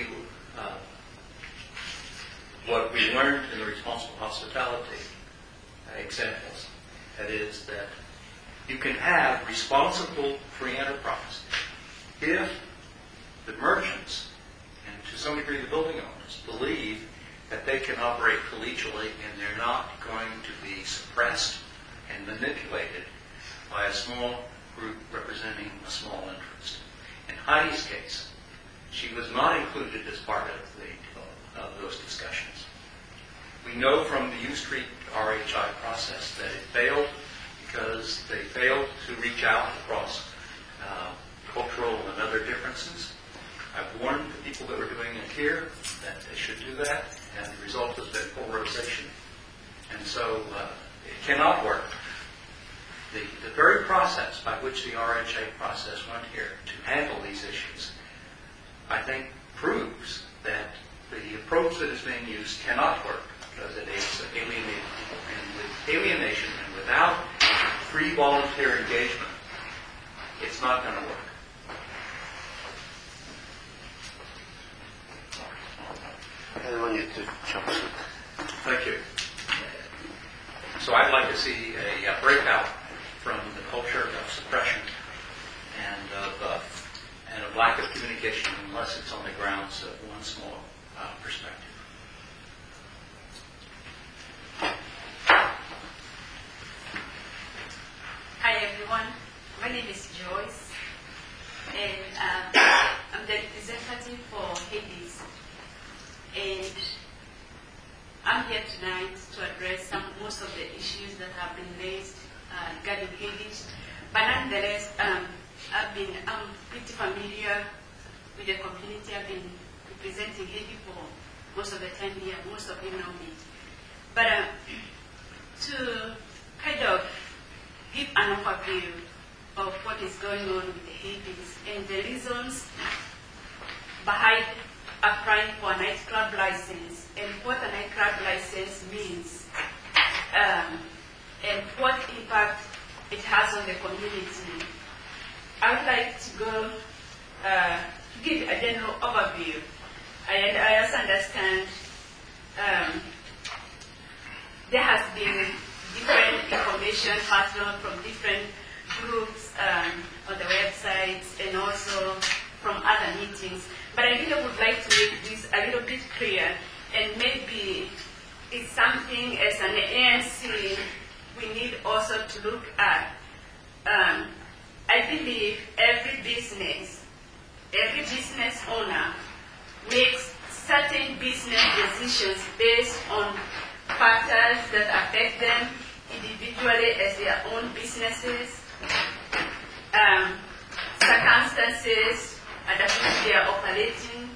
what we learned in the responsible hospitality examples. That is that you can have responsible free enterprise if the merchants, and to some degree the building owners, believe that they can operate collegially and they're not going to be suppressed and manipulated by a small group representing a small interest. In Heidi's case, she was not included as part of those discussions. We know from the U Street RHI process that it failed because they failed to reach out across cultural and other differences. I've warned the people that were doing it here that they should do that, and the result has been polarization. And so it cannot work. The very process by which the RHA process went here to handle these issues, I think, proves that the approach that is being used cannot work because it is alienating people. And with alienation and without free volunteer engagement, it's not going to work. I want you to jump in. Thank you. So I'd like to see a breakout from the culture of suppression and of lack of communication unless it's on the grounds of one small perspective. Hi everyone, my name is Joyce and I'm the representative for Hades, and I'm here tonight to address most of the issues that have been raised regarding Hades, but nonetheless I'm pretty familiar with the community. I've been representing Hades for most of the time here, most of you know me. But to kind of give an overview of what is going on with the Hades and the reasons behind applying for a nightclub license and what a nightclub license means and what impact it has on the community. I would like to go give a general overview. I also understand there has been different information passed on from different groups on the websites and also from other meetings. But I really would like to make this a little bit clear, and maybe it's something as an ANC we need also to look at. I believe every business every business owner makes certain business decisions based on factors that affect them individually as their own businesses, circumstances under which they are operating,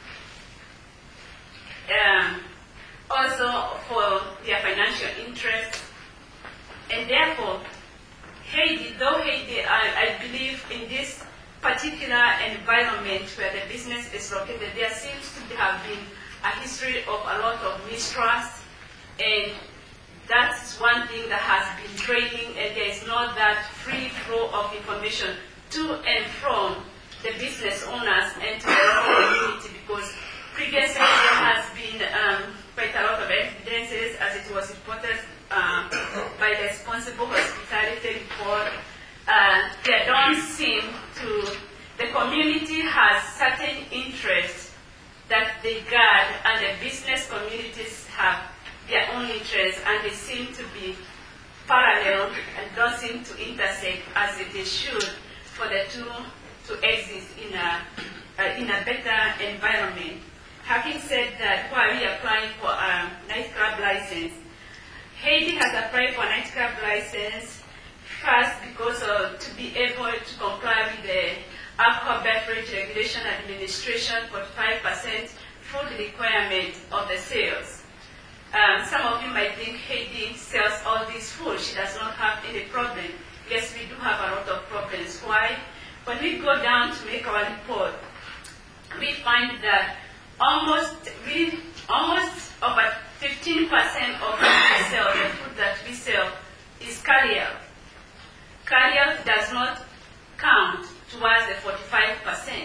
also for their financial interests. And therefore, Haiti, I believe in this particular environment where the business is located, there seems to have been a history of a lot of mistrust, and that's one thing that has been draining, and there is not that free flow of information to and from the business owners and to the local community, because previously there has been quite a lot of evidences, as it was reported by the Responsible Hospitality Report. There don't seem to, the community has certain interests that they guard, and the business communities have their own interests, and they seem to be parallel and don't seem to intersect as it should for the two to exist in a better environment. Having said that, while we are applying for a nightclub license, Haiti has applied for a nightclub license first because to be able to comply with the Alcohol Beverage Regulation Administration 45% food requirement of the sales. Some of you might think Haiti sells all this food. She does not have any problem. Yes, we do have a lot of problems. Why? When we go down to make our report, we find that almost over 15% of what we sell, the food that we sell, is carry-out. Carry-out does not count towards the 45%.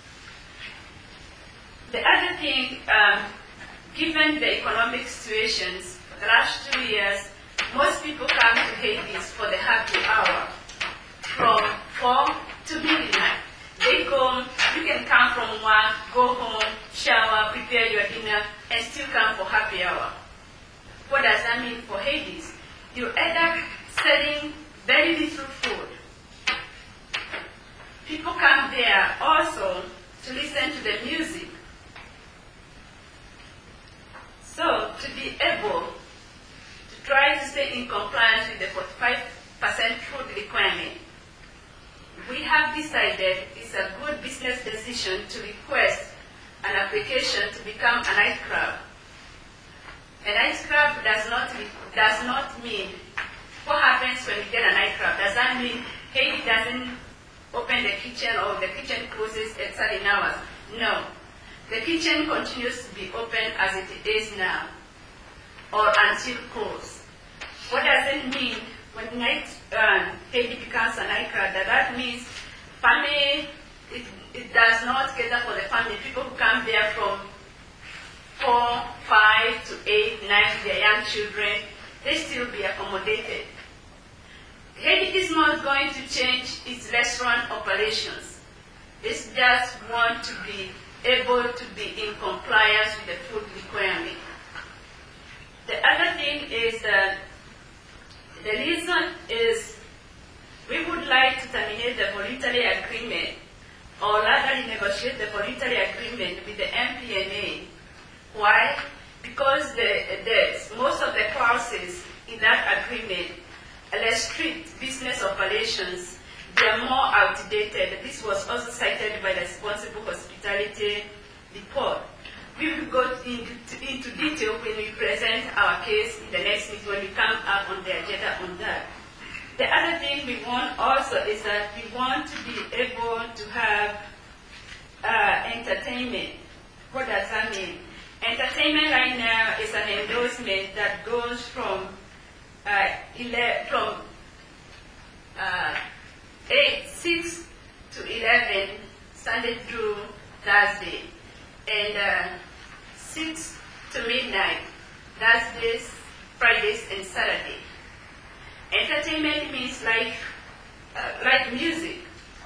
The other thing, given the economic situations, for the last 2 years, most people come to Haiti for the happy hour from 4 to midnight. They go, you can come from work, go home, shower, prepare your dinner, and still come for happy hour. What does that mean for Haiti? You end up selling very little food. People come there also to listen to the music. So to be able to try to stay in compliance with the 45% food requirement, we have decided it's a good business decision to request an application to become a nightclub. A nightclub does not mean what happens when you get a nightclub. Does that mean Haiti doesn't open the kitchen or the kitchen closes at certain hours? No. The kitchen continues to be open as it is now, or until closed. What does it mean when Haiti becomes a nightclub? That means family, it does not cater for the family. People who come there from 4, 5 to 8, 9, their young children, they still be accommodated. Haiti is not going to change its restaurant operations. It's just want to be able to be in compliance with the food requirement. The other thing is that the reason is we would like to terminate the voluntary agreement, or rather negotiate the voluntary agreement with the MPNA. Why? Because most of the clauses in that agreement restrict business operations. They are more outdated. This was also cited by the Responsible Hospitality Report. We will go into detail when we present our case in the next meeting, when we come up on the agenda on that. The other thing we want also is that we want to be able to have entertainment. What does that mean? Entertainment right now is an endorsement that goes from 6 to 11, Sunday through Thursday, and 6 to midnight, Thursdays, Fridays, and Saturday. Entertainment means like music.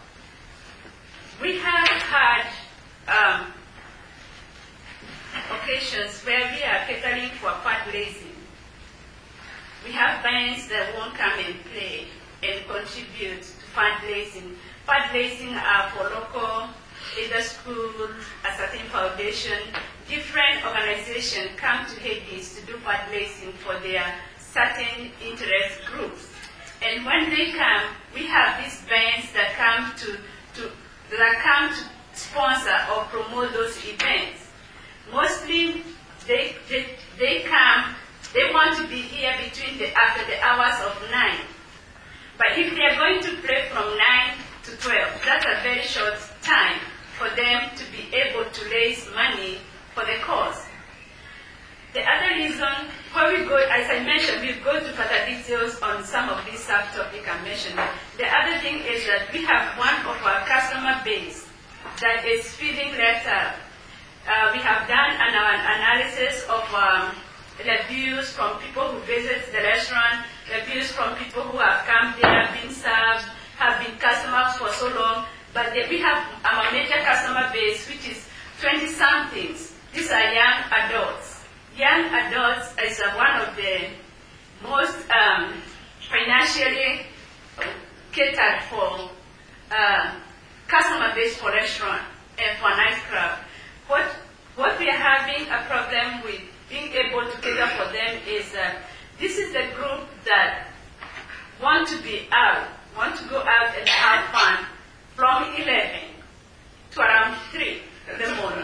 We have had occasions where we are catering for fundraising. We have bands that won't come and play and contribute to fundraising. Fundraising are for local either school, a certain foundation, different organizations come to Hades to do fundraising for their certain interest groups. And when they come, we have these bands that come to sponsor or promote those events. Mostly, they come. They want to be here after the hours of 9. But if they are going to play from 9 to 12, that's a very short time for them to be able to raise money for the cause. The other reason, when we go, as I mentioned, we go to further details on some of these subtopics I mentioned. The other thing is that we have one of our customer base that is feeling left out. We have done an analysis of reviews from people who visit the restaurant, reviews from people who have come there, been served, have been customers for so long. But we have our major customer base, which is 20-somethings. These are young adults. Young adults is one of the most financially catered for customer base for restaurant and for nightclub. What we are having a problem with being able to cater for them is this is the group that want to be out, want to go out and have fun from 11 to around 3 in the morning.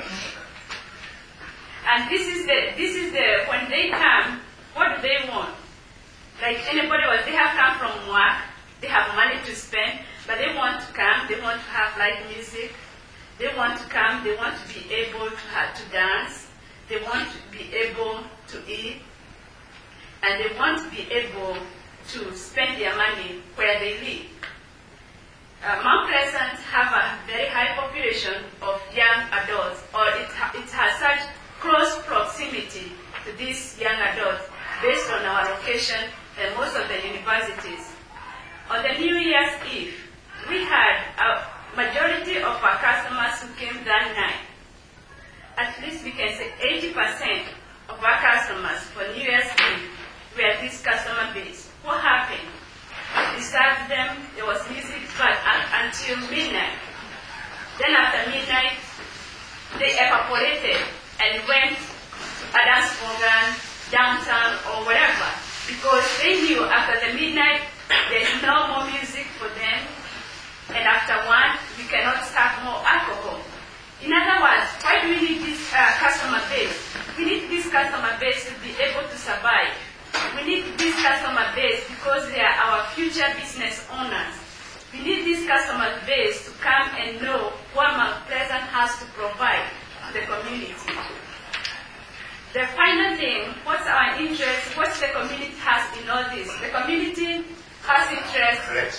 And this is the when they come, what do they want? Like anybody else, they have come from work, they have money to spend, but they want to come, they want to have live music, they want to come, they want to be able to dance, they want to be able to eat, and they want to be able to spend their money where they live. Mount Pleasant have a very high population of young adults, or it has such close proximity to these young adults based on our location and most of the universities. On the New Year's Eve, we had a majority of our customers who came that night. At least we can say 80% of our customers for New Year's Eve were this customer base. What happened? We served them, there was music, but until midnight. Then after midnight, they evaporated and went to a dance program, downtown or wherever, because they knew after the midnight there's no more music for them, and after 1 we cannot serve more alcohol. In other words, why do we need this customer base? We need this customer base to be able to survive. We need this customer base because they are our future business owners. We need this customer base to come and know what Mount Pleasant has to provide to the community. The final thing, what's our interest, what the community has in all this? The community has interest.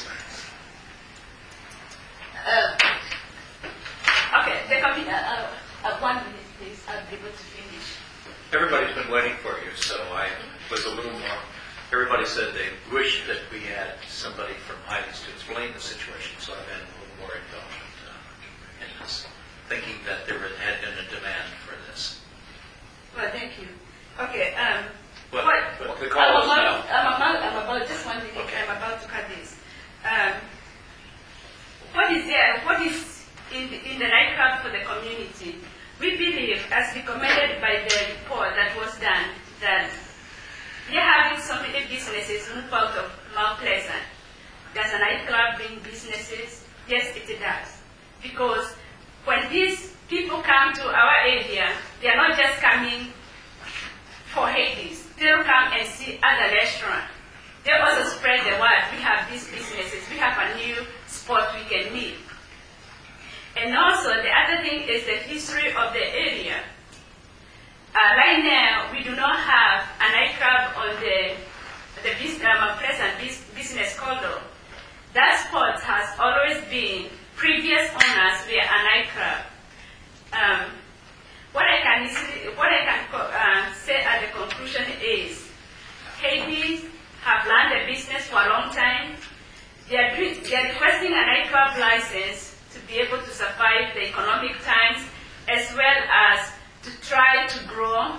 Okay, the community, 1 minute please, I'll be able to finish. Everybody's been waiting for you, so I was a little more, everybody said they wish that we had somebody from Highlands to explain the situation, so I've been a little more indulgent in this, thinking that there had been a demand for this. Well, thank you. Okay, But the call is now. I'm about just one minute, okay. I'm about to cut this. What is in the nightclub for the community? We believe, as recommended by the report that was done, that we are having so many businesses move out of Mount Pleasant. Does a nightclub bring businesses? Yes, it does. Because when these people come to our area, they are not just coming for Hades. They'll come and see other restaurants. They also spread the word. We have these businesses. We have a new spot we can meet. And also, the other thing is the history of the area. Right now, we do not have a nightclub on the Mount Pleasant business corridor. That spot has always been, previous owners were a nightclub. What I can say at the conclusion is, Hades have run the business for a long time. They are requesting a nightclub license to be able to survive the economic times, as well as to try to grow.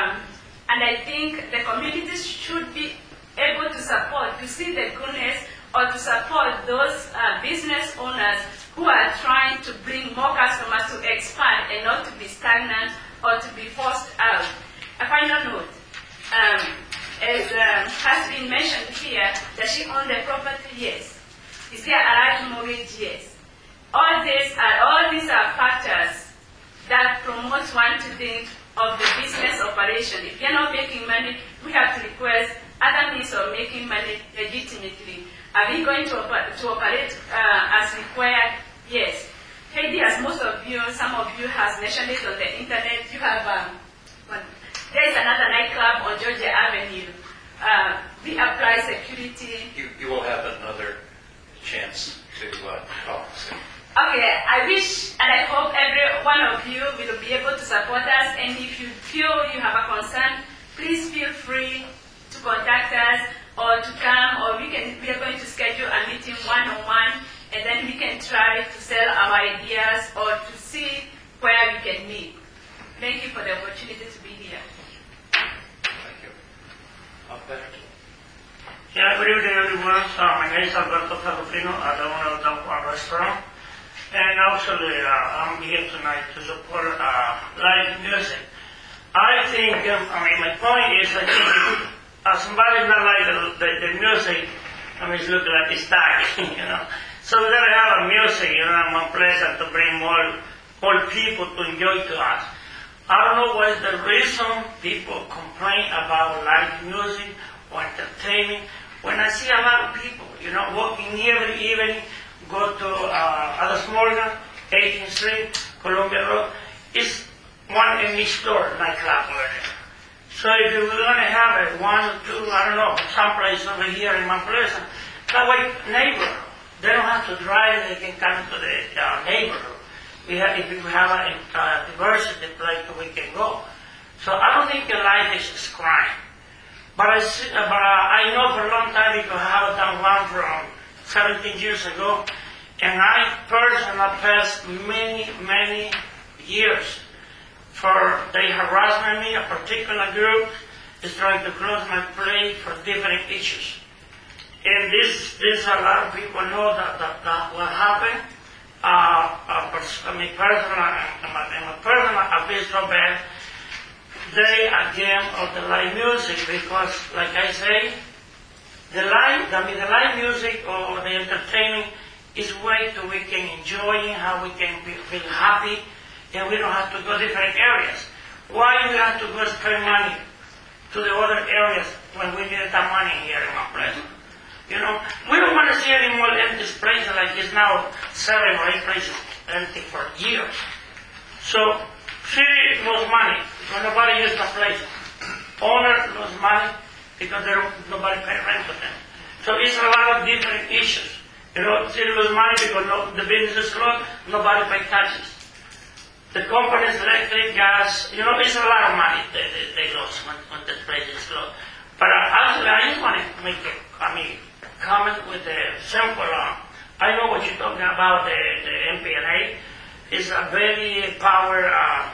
And I think the communities should be able to support, to see the goodness or to support those business owners who are trying to bring more customers to expand and not to be stagnant or to be forced out. A final note. As has been mentioned here, does she own the property? Yes. Is there a large mortgage? Yes. All these are factors that promote one to think of the business operation. If you're not making money, we have to request other means of making money legitimately. Are we going to operate as required? Yes. Haiti, as some of you has mentioned it on the internet, you have there is another nightclub on Georgia Avenue. We apply security. You will have another chance to talk. So. Okay, I wish and I hope every one of you will be able to support us. And if you feel you have a concern, please feel free to contact us or to come, or we are going to schedule a meeting one-on-one, and then we can try to sell our ideas or to see where we can meet. Thank you for the opportunity to be here. Thank you. Yeah, good evening everyone. My name is Alberto Ferrufino. I'm the owner of Don Juan Restaurant. And actually, I'm here tonight to support live music. I think, my point is, I think if somebody not like the music, it's looking like it's dying, So we gotta have a music, in one place and to bring more people to enjoy to us. I don't know what is the reason people complain about live music or entertainment. When I see a lot of people, walking every evening, go to Adas Morgan, 18th Street, Columbia Road, it's one in each store, nightclub over there. So if you're going to have it, one or two, I don't know, someplace over here in Mount Pleasant, that way neighborhood, they don't have to drive, they can come to the neighborhood. If we have a diversity place we can go. So I don't think the life is crime. But I know for a long time because I have done one from 17 years ago, and I personally passed many years for they harassing me. A particular group is trying to close my place for different issues. And this a lot of people know that what happened. My personal, I feel so bad. They again of the live music because, like I say, the live music or the entertainment is a way to we can enjoy how we can feel happy, and we don't have to go different areas. Why we have to go spend money to the other areas when we need that money here in our place? We don't want to see any more empty places like it's now 7 or 8 places empty for years. So, city lose money because nobody uses the place. Owners lose money because nobody pay rent to them. So it's a lot of different issues. City lose money because the business is closed, nobody pay taxes. The companies, electric, gas, it's a lot of money they lose when the place is closed. But actually, I just want to make comment with the simple. I know what you're talking about, the MPLA. It's a very power,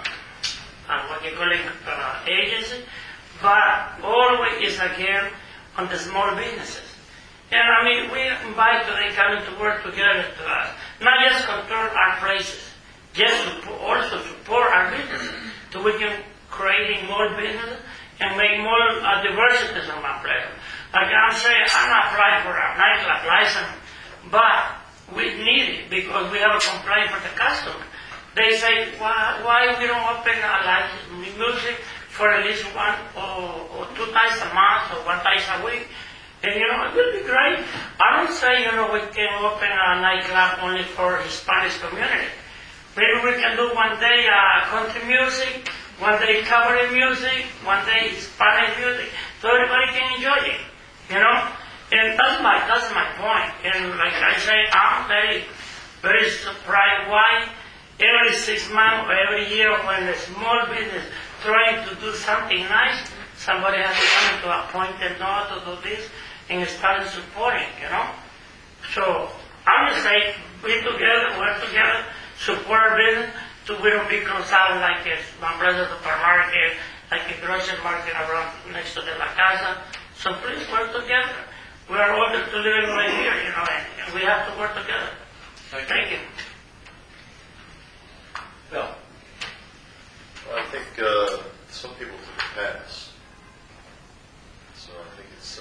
agency, but always is again on the small businesses. And we invite them coming to work together to us, not just control our places, just also support our businesses, so we can create more business and make more diversities on my place. Like I'm saying, I'm not applying for a nightclub license, but we need it because we have a complaint for the customer. They say, why we don't open a live music for at least 1 or 2 times a month or 1 time a week? And it would be great. I don't say, we can open a nightclub only for Hispanic community. Maybe we can do one day country music, one day cabaret music, one day Hispanic music, so everybody can enjoy it, And that's my point. And like I say, I'm very surprised why every 6 months or every year when a small business trying to do something nice, somebody has to come to a point and know to do this and start supporting, So I'm just saying, work together, support our business, so we don't be closed out like one brother supermarket, like a grocery market around next to the La Casa. So please work together. We are ordered to live right here, you know, and we have to work together. Thank you. Bill? Well, I think some people took a pass. So I think it's...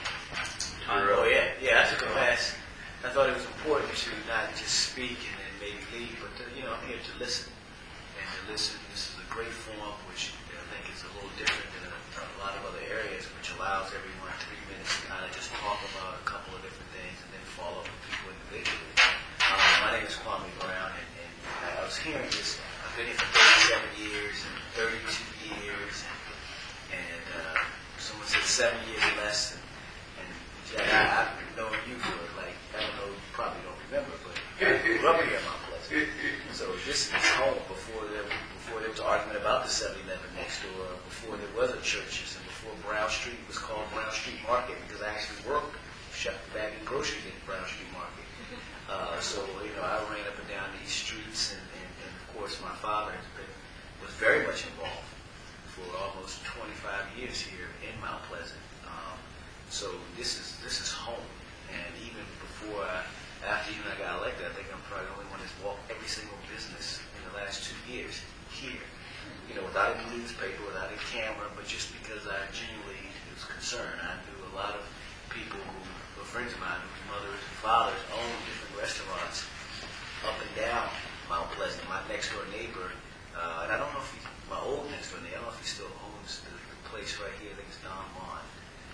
Oh, yeah, I took a pass. I thought it was important to not just speak and then maybe leave, but I'm here to listen. And to listen, this is a great forum, which I think is a little different than a lot of other areas, which allows everyone 3 minutes to kind of just talk about a couple of different things and then follow up with people individually. My name is Kwame Brown, and I was hearing this. I've been here for 37 years and 32 years, and someone said 7 years or less. And Jack, I've known you for, like, I don't know, you probably don't remember, but I grew up here in Mount Pleasant. So this is home before there was an argument about the 7-Eleven next door, before there was a churches, and before Brown Street was called Brown Street Market, because I actually worked, shucked bagging groceries in Brown Street Market. So, I ran up and down these streets, and of course my father was very much involved for almost 25 years here in Mount Pleasant. So this is home, and even before, after I got elected, I think I'm probably the only one that's walked every single business in the last 2 years here. Without any newspaper, without a camera, but just because I genuinely was concerned. I knew a lot of people who were friends of mine, whose mothers and fathers owned different restaurants up and down Mount Pleasant. My next door neighbor, and I don't know if my old next door neighbor, I don't know if he still owns the place right here. I think it's Don Vaughn.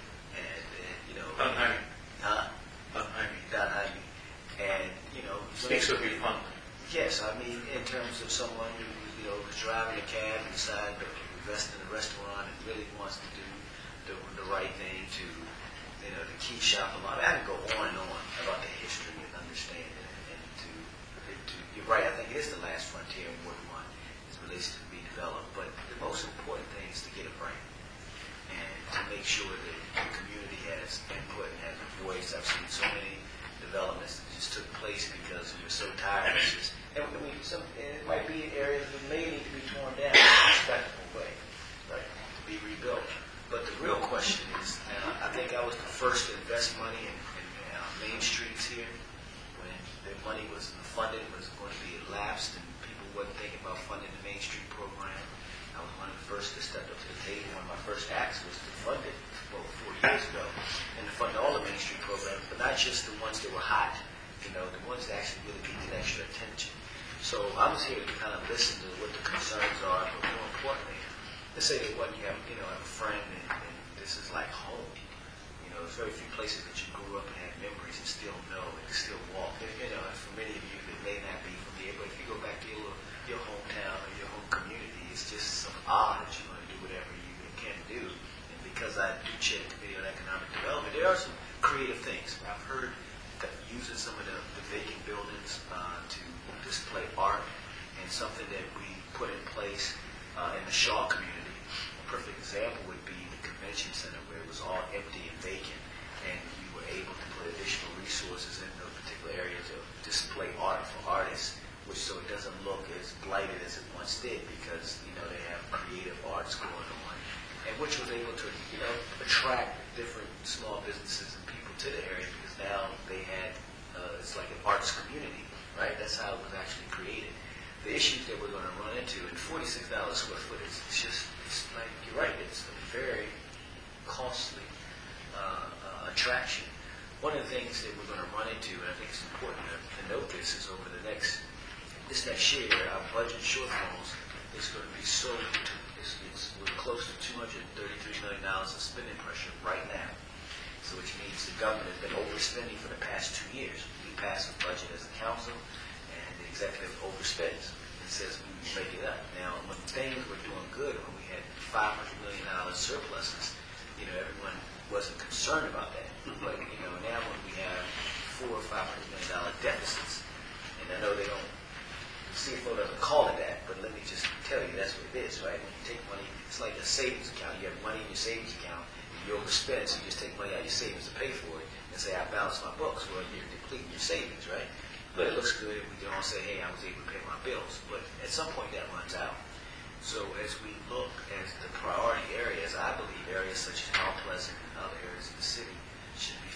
Don Jaime. Don Jaime. And, Speaks of your fun. Yes, I mean, in terms of someone who, was driving a cab and decided to invest in a restaurant and really wants to do the right thing to key shop a lot. I can go on and on about the history and understanding and you're right, I think it is the last frontier in Ward 1 as it relates to be developed. But the most important thing is to get a brain and to make sure that the community has input and has a voice. I've seen so many developments that just took place because we were so tired. It might be areas that may need to be torn down in a respectable way, right, to be rebuilt. But the real question is, I think I was the first to invest money in main streets here when the money was funded was going to be elapsed and people wasn't thinking about funding the Main Street program. I was one of the first to step up to the table. One of my first acts was to fund it 4 years ago and to fund all the Main Street programs, but not just the ones that were hot, the ones that actually really needed extra attention. So I was here to kind of listen to what the concerns are, but more importantly, let's say that you have a friend and this is like home. There's very few places that you grew up and had memories and still know and still walk. For many of you, it may not be familiar, but if you go back to your hometown or your home community, it's just some odd that you're going to do whatever you can do. And because I do chair the Committee on Economic Development, there are some creative things. I've heard that using some of the vacant buildings to display art, and something that we put in place in the Shaw community. A perfect example would be the convention center where it was all empty and vacant, and we were able to put additional resources in those particular areas to display art for artists, which so it doesn't look as blighted as it once did because they have creative arts going on, and which was able to attract different small businesses and people to the area because now they had it's like an arts community, right? That's how it was actually created. The issues that we're going to run into, and $46 a square foot, it's like, you're right, it's a very costly attraction. One of the things that we're going to run into, and I think it's important to note this, is over this next year, our budget shortfalls is going to be we're close to $233 million of spending pressure right now. So which means the government has been overspending for the past 2 years. We pass a budget as a council, and the executive overspends and says we make it up. Now, when things were doing good, when we had $500 million surpluses, everyone wasn't concerned about that. But now when we have $400 or $500 million deficits, and I know the CFO doesn't call it that, but let me just tell you that's what it is, right? When you take money, it's like a savings account. You have money in your savings account. You overspend, so you just take money out of your savings to pay for it and say, I balance my books. Well, you're depleting your savings, right? But it looks good. We can all say, hey, I was able to pay my bills. But at some point, that runs out. So as we look at the priority areas, I believe areas such as Mount Pleasant and other areas of the city should be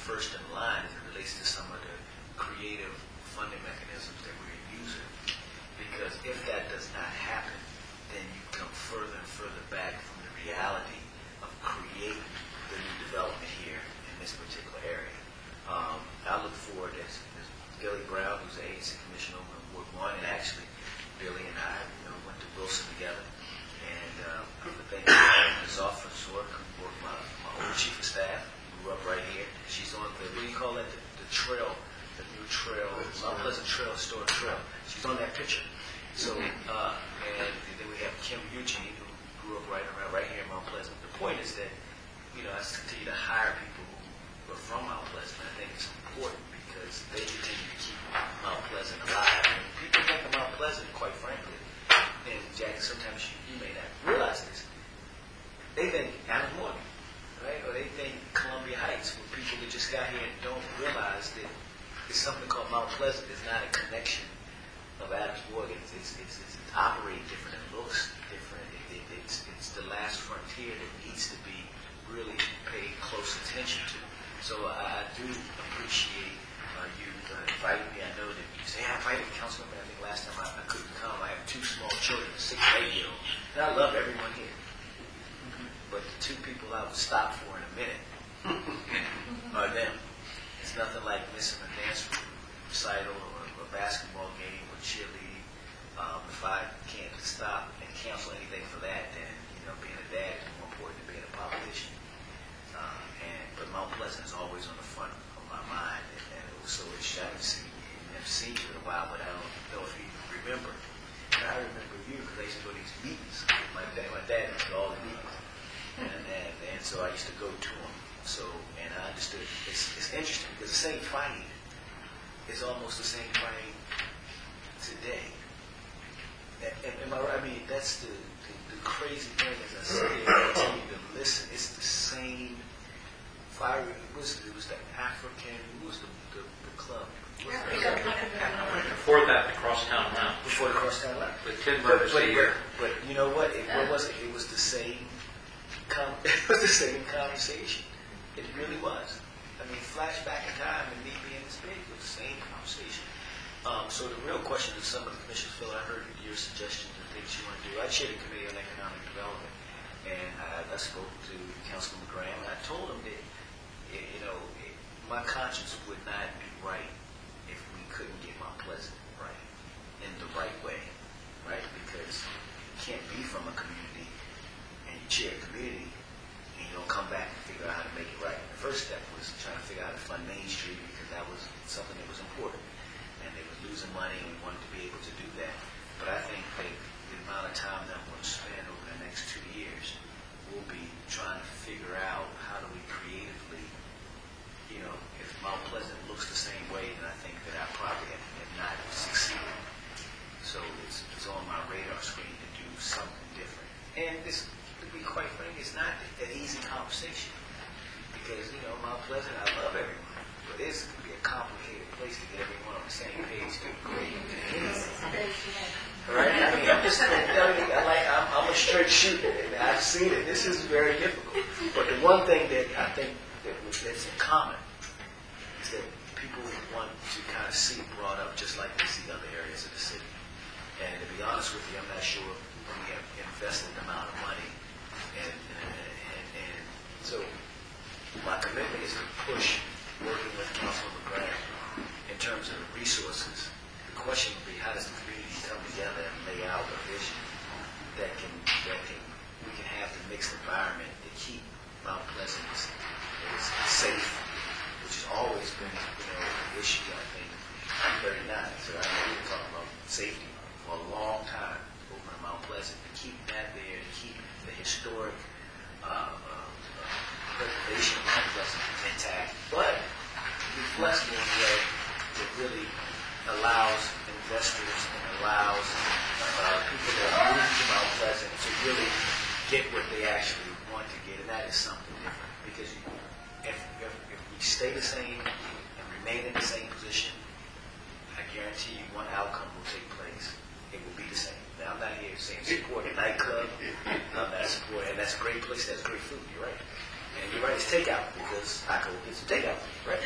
first in line as it relates to some of the creative funding mechanisms that we're using. Because if that does not happen, then you come further and further back from the reality of creating the new development here in this particular area. I look forward as Billy Brown, who's the agency commissioner over in Ward 1, and actually Billy and I went to Wilson together. And I think his office work, my old chief of staff, grew up right here. She's on the, what do you call that, the trail, the new trail, Mount Pleasant Trail, historic trail. She's on that picture. So, and then we have Kim Eugene, who grew up right here in Mount Pleasant. The point is that, I continue to hire people who are from Mount Pleasant. I think it's important because they continue to keep Mount Pleasant alive. And people think of Mount Pleasant, quite frankly, and Jack, sometimes you may not realize this, they think Adams Morgan, right? Or they think Columbia Heights, where people that just got here and don't realize that there's something called Mount Pleasant. There's not a connection of Adams Morgan. It's operating different. It looks different. It's the last frontier that needs to be really paid close attention to. So I do appreciate you inviting me. I know that you say, I invited Councilman, I think last time I couldn't come. I have 2 small children, a 6 and 8-year-old. And I love everyone here. But the 2 people I would stop for in a minute are them. It's nothing like missing a dance recital or a basketball game or cheerleading. If I can't stop and cancel anything for that, then being a dad is more important than being a politician. But Mount Pleasant is always on the front of my mind, and so it's I haven't seen you in a while, but I don't know if you remember. And I remember you because I used to go to these meetings. My dad went to all the meetings, and so I used to go to them. So, and I understood it's interesting because the same fight is almost the same fight today. Am I right? I mean, that's the crazy thing as I say it, I continue to listen. It's the same fire. It was the African, who was the club? Before that, the Crosstown Lounge. Before the Crosstown Lounge. The 10 murders a year. But you know what? What was it? It was the same. It was the same conversation. It really was. I mean, flashback in time and me being this big, it was the same conversation. So the real question is, some of the commissioners, Phil, I heard your suggestions and things you want to do. I chaired the Committee on Economic Development, and I spoke to Councilman Graham, and I told him that, my conscience would not be right if we couldn't get Mount Pleasant right, in the right way, right? Because you can't be from a community and you chair a community and you don't come back and figure out how to make it right. The first step was trying to figure out how to fund Main Street because that was something that was important. And they were losing money and we wanted to be able to do that. But I think that the amount of time that I'm going to spend over the next 2 years will be trying to figure out how do we creatively, if Mount Pleasant looks the same way, then I think that I probably have not succeeded. So it's on my radar screen to do something different. And this, to be quite frank, it's not an easy conversation. Because, Mount Pleasant, I love everyone. But it's going to be a complicated place to get everyone on the same page to agree. Right? I mean, I'm a straight shooter, and I've seen it. This is very difficult. But the one thing that I think that's in common is that people want to kind of see brought up just like they see other areas of the city. And to be honest with you, I'm not sure when we have invested the amount of money. And so my commitment is to push working with Councilman Graham in terms of the resources. The question would be, how does the community come together and lay out a vision that we can have the mixed environment to keep Mount Pleasant is safe, which has always been an issue. I think I'm 39, so I know we've been talking about safety for a long time over in Mount Pleasant. To keep that there, to keep the historic preservation of Mount Pleasant intact, but be flexible in a way that really allows investors and allows people that are moving to Mount Pleasant to really get what they actually want to get, and that is something different. Because if we stay the same and remain in the same position, I guarantee you one outcome will take place. It will be the same. Now, I'm not here saying support a nightclub. I'm not supporting, and that's a great place, that's great food, you're right. And you're right, it's takeout, because I go get some takeout, right?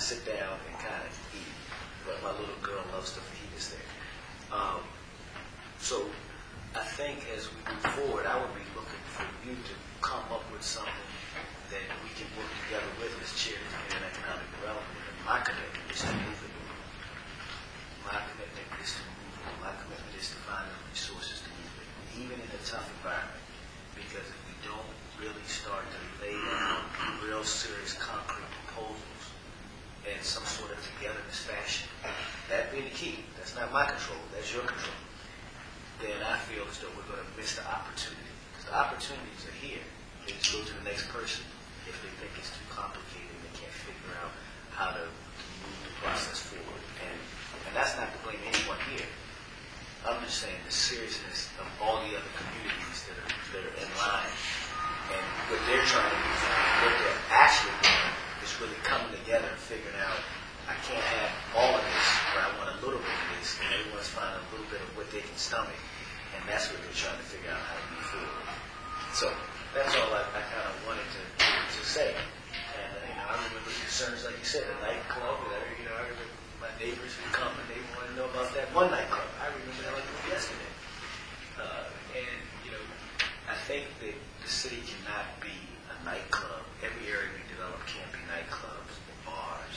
sit down and kind of eat. But my little girl loves the fajitas there. So I think as we move forward, I would be looking for you to come up with something that we can work together with as Chair of Community and Economic Development. And my commitment is to move it. My commitment is to move it. My commitment is to find the resources to move it, even in a tough environment. Because if we don't really start to lay down real serious concrete proposals in some sort of togetherness fashion, that being the key. That's not my control. That's your control. Then I feel as though we're going to miss the opportunity. Because the opportunities are here. They just go to the next person if they think it's too complicated and they can't figure out how to move the process forward. And that's not to blame anyone here. I'm just saying the seriousness of all the other communities that are in line. And what they're trying to do, what they're actually doing, is really coming together and figuring out, I can't have all of this, or I want a little bit of this, and everyone's finding a little bit of what they can stomach. And that's what they're trying to figure out how to move forward. So that's all I kind of wanted to say. And I remember the concerns, like you said, the nightclub. I remember my neighbors would come and they wanted to know about that one nightclub. I remember that like it was yesterday. I think that the city cannot be a nightclub. Every area we develop can't be nightclubs or bars.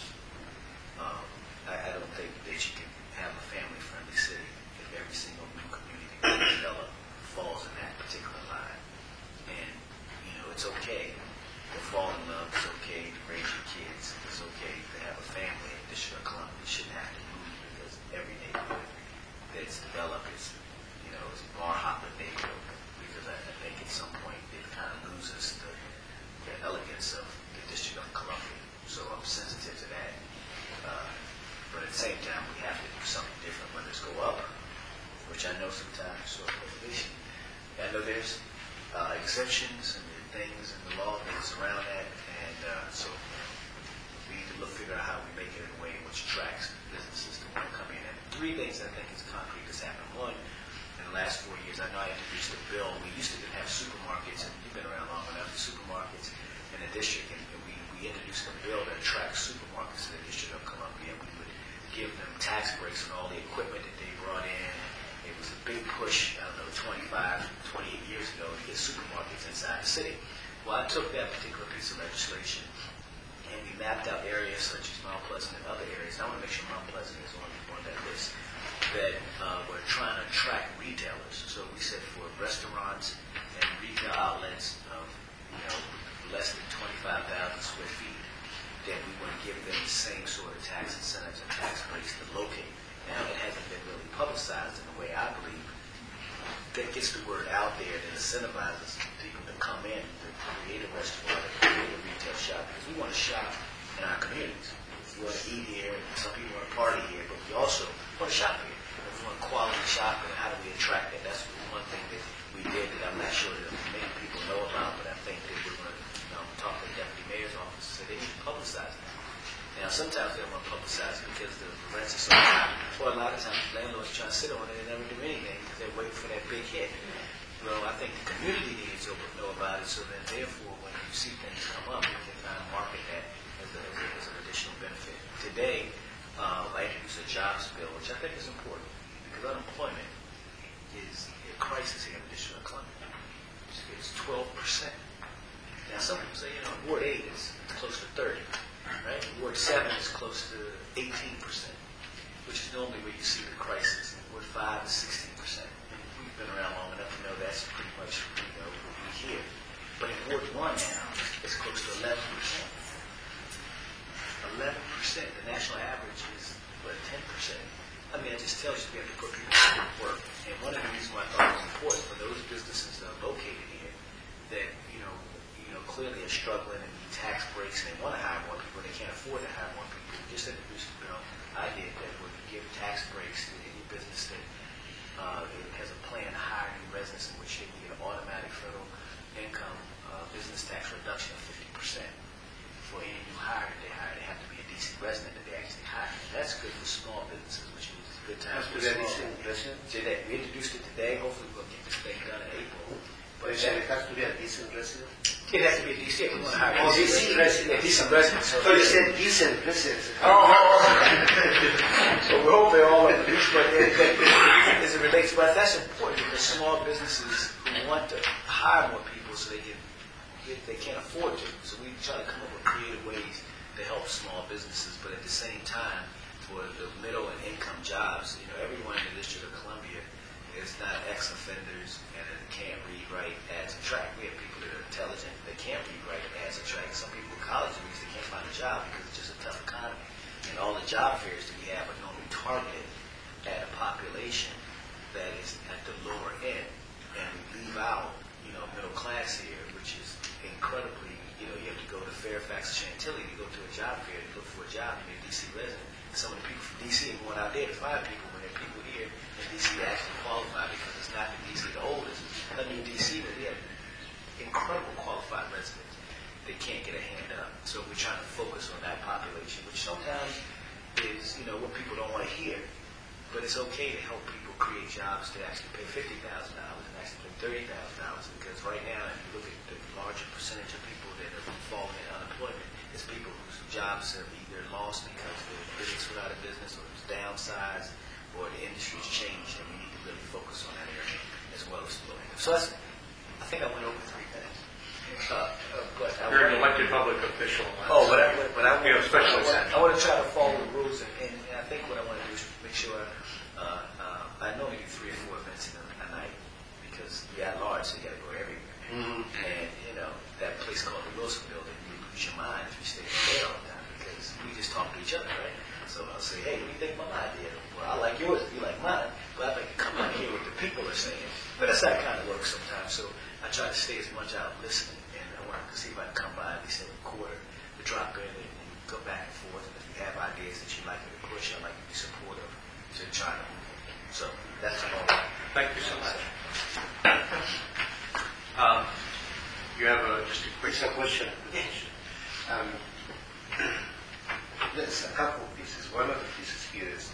I don't think that you can have a family-friendly city if every single new community we develop falls in that particular line. And, it's okay to fall in love. It's okay to raise your kids. It's okay to have a family in the District of Columbia. You shouldn't have to move because every neighborhood that's developed is a bar hopping neighborhood. Because I think at some point it kind of loses the elegance of the District of Columbia. So I'm sensitive to that. But at the same time, we have to do something different when it's go up, which I know sometimes is sort of motivation. I know there's exemptions and things in the law that's around that, and so we need to figure out how we make it in a way which attracts businesses to want to come in. And 3 things I think is concrete that's happened. One, in the last 4 years, I know I introduced a bill. We used to have supermarkets, and you've been around long enough, supermarkets in the district, and we introduced a bill that attracts supermarkets to the District of Columbia. We would give them tax breaks on all the equipment that they brought in. It was a big push, 25, 28 years ago to get supermarkets inside the city. Well, I took that particular piece of legislation and we mapped out areas such as Mount Pleasant and other areas. And I want to make sure Mount Pleasant is on that list, that we're trying to attract retailers. So we said for restaurants and retail outlets of less than 25,000 square feet, that we want to give them the same sort of tax incentives and tax breaks to locate. Now, it hasn't been really publicized in the way I believe that gets the word out there, that incentivizes people to come in, to create a restaurant, to create a retail shop, because we want to shop in our communities. We want to eat here, and some people want to party here, but we also want to shop here. We want quality shopping. How do we attract that? That's one thing that we did that I'm not sure that many people know about, but I think that we're going to talk to the deputy mayor's office so they need to publicize it. Now, sometimes they don't want to publicize it because the rents are so high. Or a lot of times, landlords try to sit on it and never do anything because they're waiting for that big hit. Well, I think the community needs to know about it so that therefore, when you see things come up, you can kind of market that as an additional benefit. Today, I introduced a jobs bill, which I think is important because unemployment is a crisis here in the District of Columbia. It's 12%. Now, some people say, Ward 8 is close to 30%. Right? Ward 7 is close to 18%, which is normally where you see the crisis. And Ward 5 is 16%. And we've been around long enough to know that's pretty much what we hear. But in Ward 1 now, it's close to 11%. 11%. The national average is, 10%. I mean, it just tells you we have to put people to work. And one of the reasons why I thought it was important for those businesses that are located here that, clearly are struggling and need tax breaks and they want to hire more people, they can't afford to hire more people. Just introduced a bill I did that would give tax breaks to any business that has a plan to hire new residents in which they can get an automatic federal income business tax reduction of 50%. For any new hire that they hire, they have to be a DC resident that they actually hire. And that's good for small businesses, which means it's a good time for small businesses. Today, we introduced it today. Hopefully we'll get this thing done in April. But it has to be a decent resident? It has to be a DC if we want to hire. Oh, DC residents. Decent residents. So you said decent residents. So we hope they're all at least, but as it relates, but that's important because small businesses who want to hire more people so they can't afford to. So we try to come up with creative ways to help small businesses, but at the same time, for the middle and income jobs, everyone in the District of Columbia is not ex-offenders and can't read, write, add, subtract. We have people that are intelligent, they can't read, write, add, subtract. Some people with college degrees, they can't find a job because it's just a tough economy. And all the job fairs that we have are normally targeted at a population that is at the lower end, and we leave out, middle class here, which is incredibly, you have to go to Fairfax or Chantilly to go to a job fair to look for a job. You're a DC resident. Some of the people from DC are going out there to find people when there are people here in DC that actually qualify because it's not the DC the oldest. I mean DC, but they have incredible qualified residents. They can't get a hand up. So we're trying to focus on that population, which sometimes is, what people don't want to hear. But it's okay to help people create jobs to actually pay $50,000 and actually pay $30,000 because right now, if you look at the larger percentage of people that are falling in unemployment, it's people whose jobs have either lost because their business went out of business or it's downsized or the industry's changed, and we need to really focus on that area as well as low income. So I think I went over 3 minutes. You're an elected public official. I want to try to follow the rules, and I think what I want to do is make sure I normally do 3 or 4 events a night because you're at large, so you got to go everywhere. And that place called the Wilson Building, you lose your mind if you stay there all the time because we just talk to each other, right? So I'll say, hey, what do you think about my idea? Well, I like yours, you like mine, but I'd like to come out here what the people are saying. But that's how it kind of works sometimes. So I try to stay as much out listening, and I want to see if I can come by at least every quarter to drop in and go back and forth. And if you have ideas that you like to push, I'd like to be supportive to try to move forward. So that's all. Thank you so much. You have just a quick question. There's a couple of pieces. One of the pieces here is,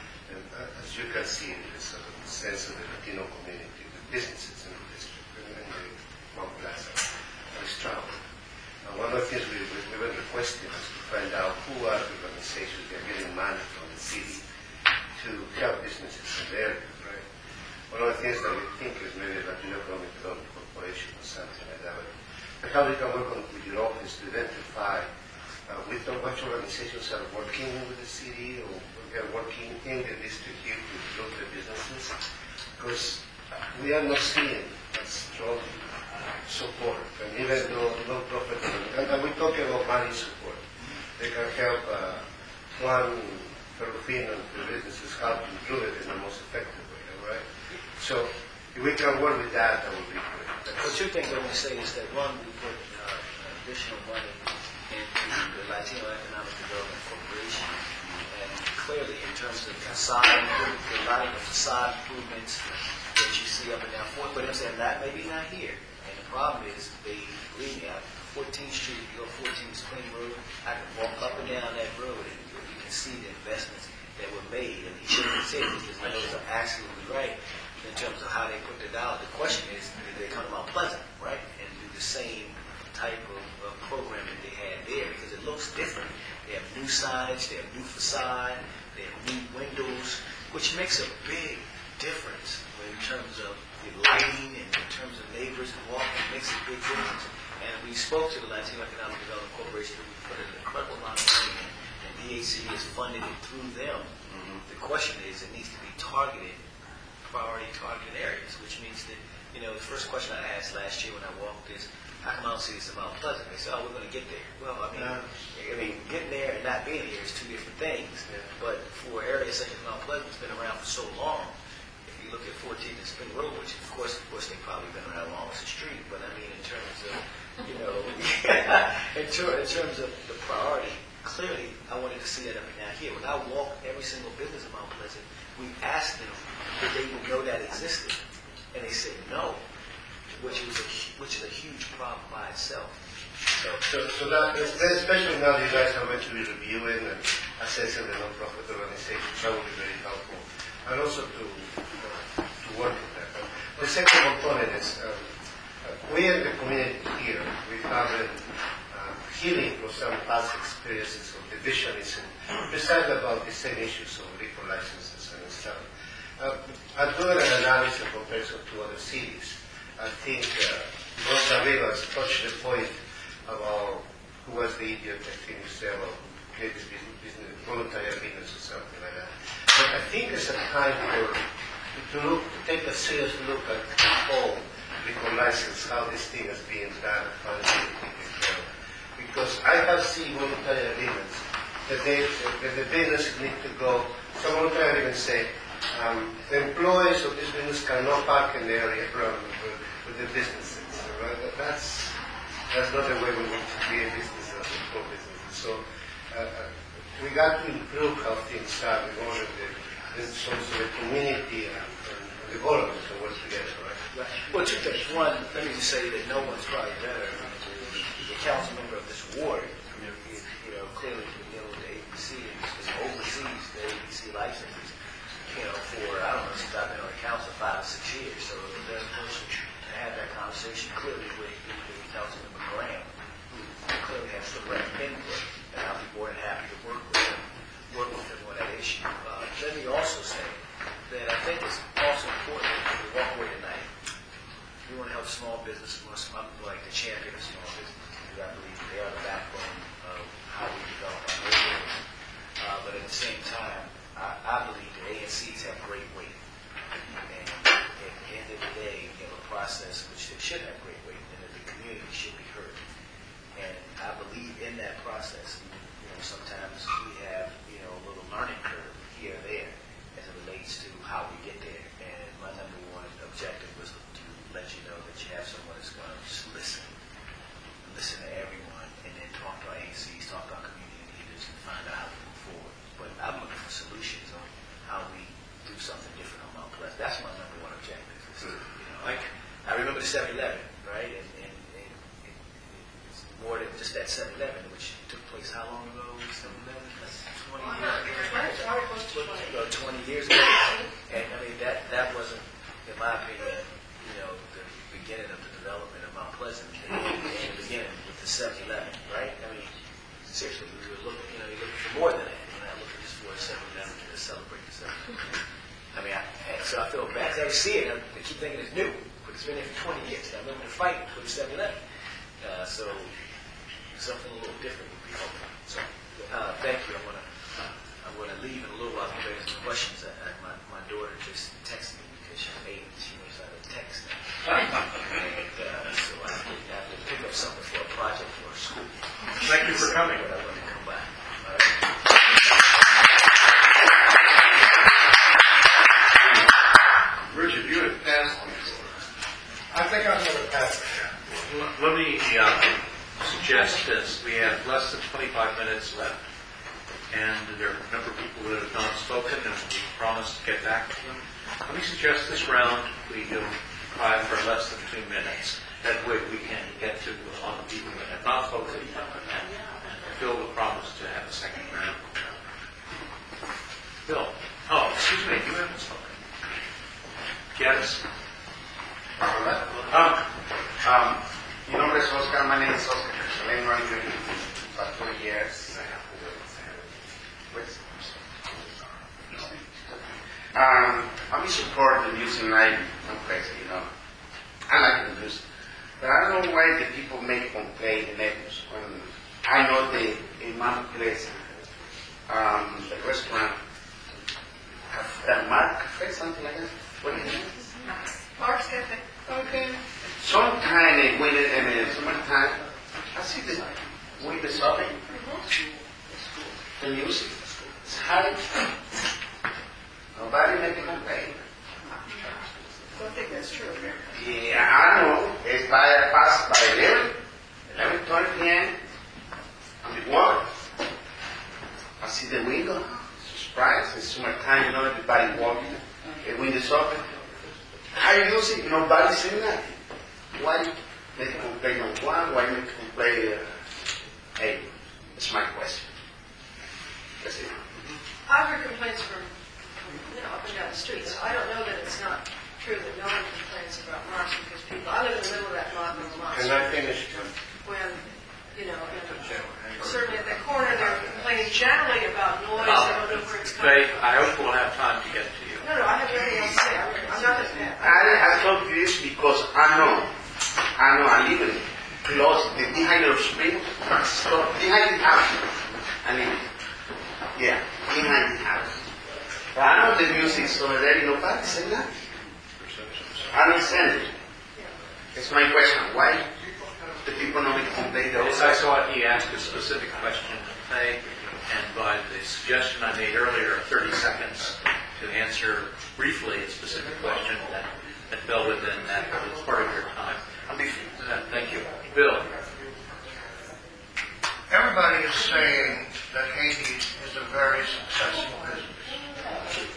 as you can see, there's a sense of the Latino community, the businesses in the district, and the Mount Plaza are strong. One of the things we were requesting is to find out who are the organizations that are getting money from the city to help businesses in the area, right? One of the things that we think is maybe Latino Economic Development Corporation or something like that. But how we can work with your office to identify which organizations are working with the city or they are working in the district here to build the businesses, because we are not seeing a strong support. And even though non-profit, and we talk about money support, they can help one Filipino businesses help improve it in the most effective way, right? So if we can work with that, that would be great. Well, 2 things I want to say is that one, we put additional money into the Latino Economic Development Corporation, and clearly in terms of facade, a lot of the facade improvements that you see up and down 4th, but I'm saying that maybe not here. And the problem is, believe me, 14th Street, you go 14th Spring Road, I can walk up and down that road and you can see the investments that were made. And he shouldn't have said it because I know it's absolutely right in terms of how they put the dollar. The question is, do they come to Mount Pleasant, right, and do the same type of program that they had there, because it looks different. They have new signage, they have new facade, they have new windows, which makes a big difference in terms of the lighting and in terms of neighbors and walking. It makes a big difference. And we spoke to the Latino Economic Development Corporation, and we put an incredible amount of money in, and DHC has funded it through them. The question is, it needs to be targeted, priority targeted areas, which means that, the first question I asked last year when I walked is, how come I don't see this in Mount Pleasant? They said, we're going to get there. Well, I mean, getting there and not being here is 2 different things. But for areas such as Mount Pleasant, it's been around for so long. If you look at 14th and Spring Road, which of course they've probably been around along the street, but I mean, in terms of, in terms of the priority, clearly, I wanted to see that up and down here. When I walk every single business in Mount Pleasant, we asked them if they would know that existed, and they said no. Which is a huge problem by itself. So that, especially now you guys are going to be reviewing and assessing the non-profit organizations, that will be very helpful. And also to work with that. The second component is, we in the community here, we have been healing from some past experiences of divisionism, precisely about the same issues of liquor licenses and stuff. I'll do an analysis in comparison to other cities. I think Rosa Rivas touched the point about who was the idiot, I think you said, about maybe business, voluntary agreements or something like that. But I think it's a time to take a serious look at the whole liquor license, how this thing is being done, how it's being taken care of. Because I have seen voluntary agreements that the business need to go, some voluntary agreements say, the employees of this business cannot park in the area around with the businesses. Right? That's not the way we want to create business as a business. So we got to improve how things are in order so the community and the government can work together. Right? Well, two things. One, let me just say that no one's probably better. The council member of this ward, clearly with the ABC is oversees the ABC licenses, for, I don't know, since I've been on the council 5 or 6 years. So there's a person to have that conversation clearly with Councilmember Graham, who clearly has some input, and I'll be more than happy to work with him on that issue. Let me also say that I think it's also important that we walk away tonight. We want to help small business. I'm like the champion of small business. I believe they are the backbone of how we develop our neighborhoods. But at the same time, I believe that ANCs have great weight. And at the end of the day, we have a process which they should have great weight, and that the community should be heard. And I believe in that process. Sometimes we have, a little learning curve here or there as it relates to how we get there. And my number one objective was to let you know that you have someone that's going to just listen to everyone, and then talk to our ANCs, talk to our community leaders, and find out how to move forward. But I'm looking for solutions on how we do something different on Mount Pleasant. That's my number one objective. I remember the 7-Eleven, right? And it's more than just that 7-Eleven, which took place how long ago? 7-Eleven? That's 20 years ago. 20 years ago. And I mean, that wasn't, in my opinion, the beginning of the development of Mount Pleasant. And the beginning with the 7-Eleven, right? I mean, seriously, we were looking, you're looking for more than that. You're not looking just for a 7-Eleven to celebrate the 7-Eleven. I mean, so I feel bad. I see it, I keep thinking it's new, but it's been there for 20 years. I remember the fight for the 7-Eleven. So something a little different would be helpful. So thank you. I'm going to leave in a little while. If there's some questions, my daughter just texted me because she's 8 and she knows how to text now. And so I have to pick up something for a project for a school. Thank you for coming. But I want to come back. Richard, you had passed I think I'm going to pass it. Let me suggest this. We have less than 25 minutes left, and there are a number of people that have not spoken, and we promised to get back to them. Let me suggest this round we do 5 for less than 2 minutes. That way we can get to all the people that have not spoken, and Phil will promise to have a second round. Phil, excuse me, you haven't spoken. Yes. Mi nombre es Oscar, my name is Oscar Carceleno, I've been about 20 years. I'm in support of the music night on Crazy, I like the music. But I don't know why the people make complain in Naples when I know in Mount Pleasant, the restaurant, Mark Cafe, something like that. What is it? Mark's Cafe. Okay. Sometimes in winter and in summertime, I see the winter shopping. The music is high. Nobody make a complaint. I don't think that's true. Yeah, I know. It's past by 11:20 p.m. I'm at work. I see the window. Surprise. It's summertime, everybody walking. The window shopping. High music, nobody saying nothing. Why make a complaint on one? Why make a complaint? Hey, that's my question. That's it. I've heard complaints from up and down the street, so I don't know that it's not true that no one complains about Mark's because people, I live in the middle of that block and I hope we'll have time to get to you. No, I have nothing else to say. I'm not going to. I told you this because I live in close the behind spring, behind the house. I live, yeah, behind the house. But I know the music is already nobody say that. I understand it. It's my question. Why the people not complain? I saw he asked a specific question to Faye, and by the suggestion I made earlier of 30 seconds to answer briefly a specific question that fell within that was part of your time. Thank you. Bill. Everybody is saying that Haiti is a very successful business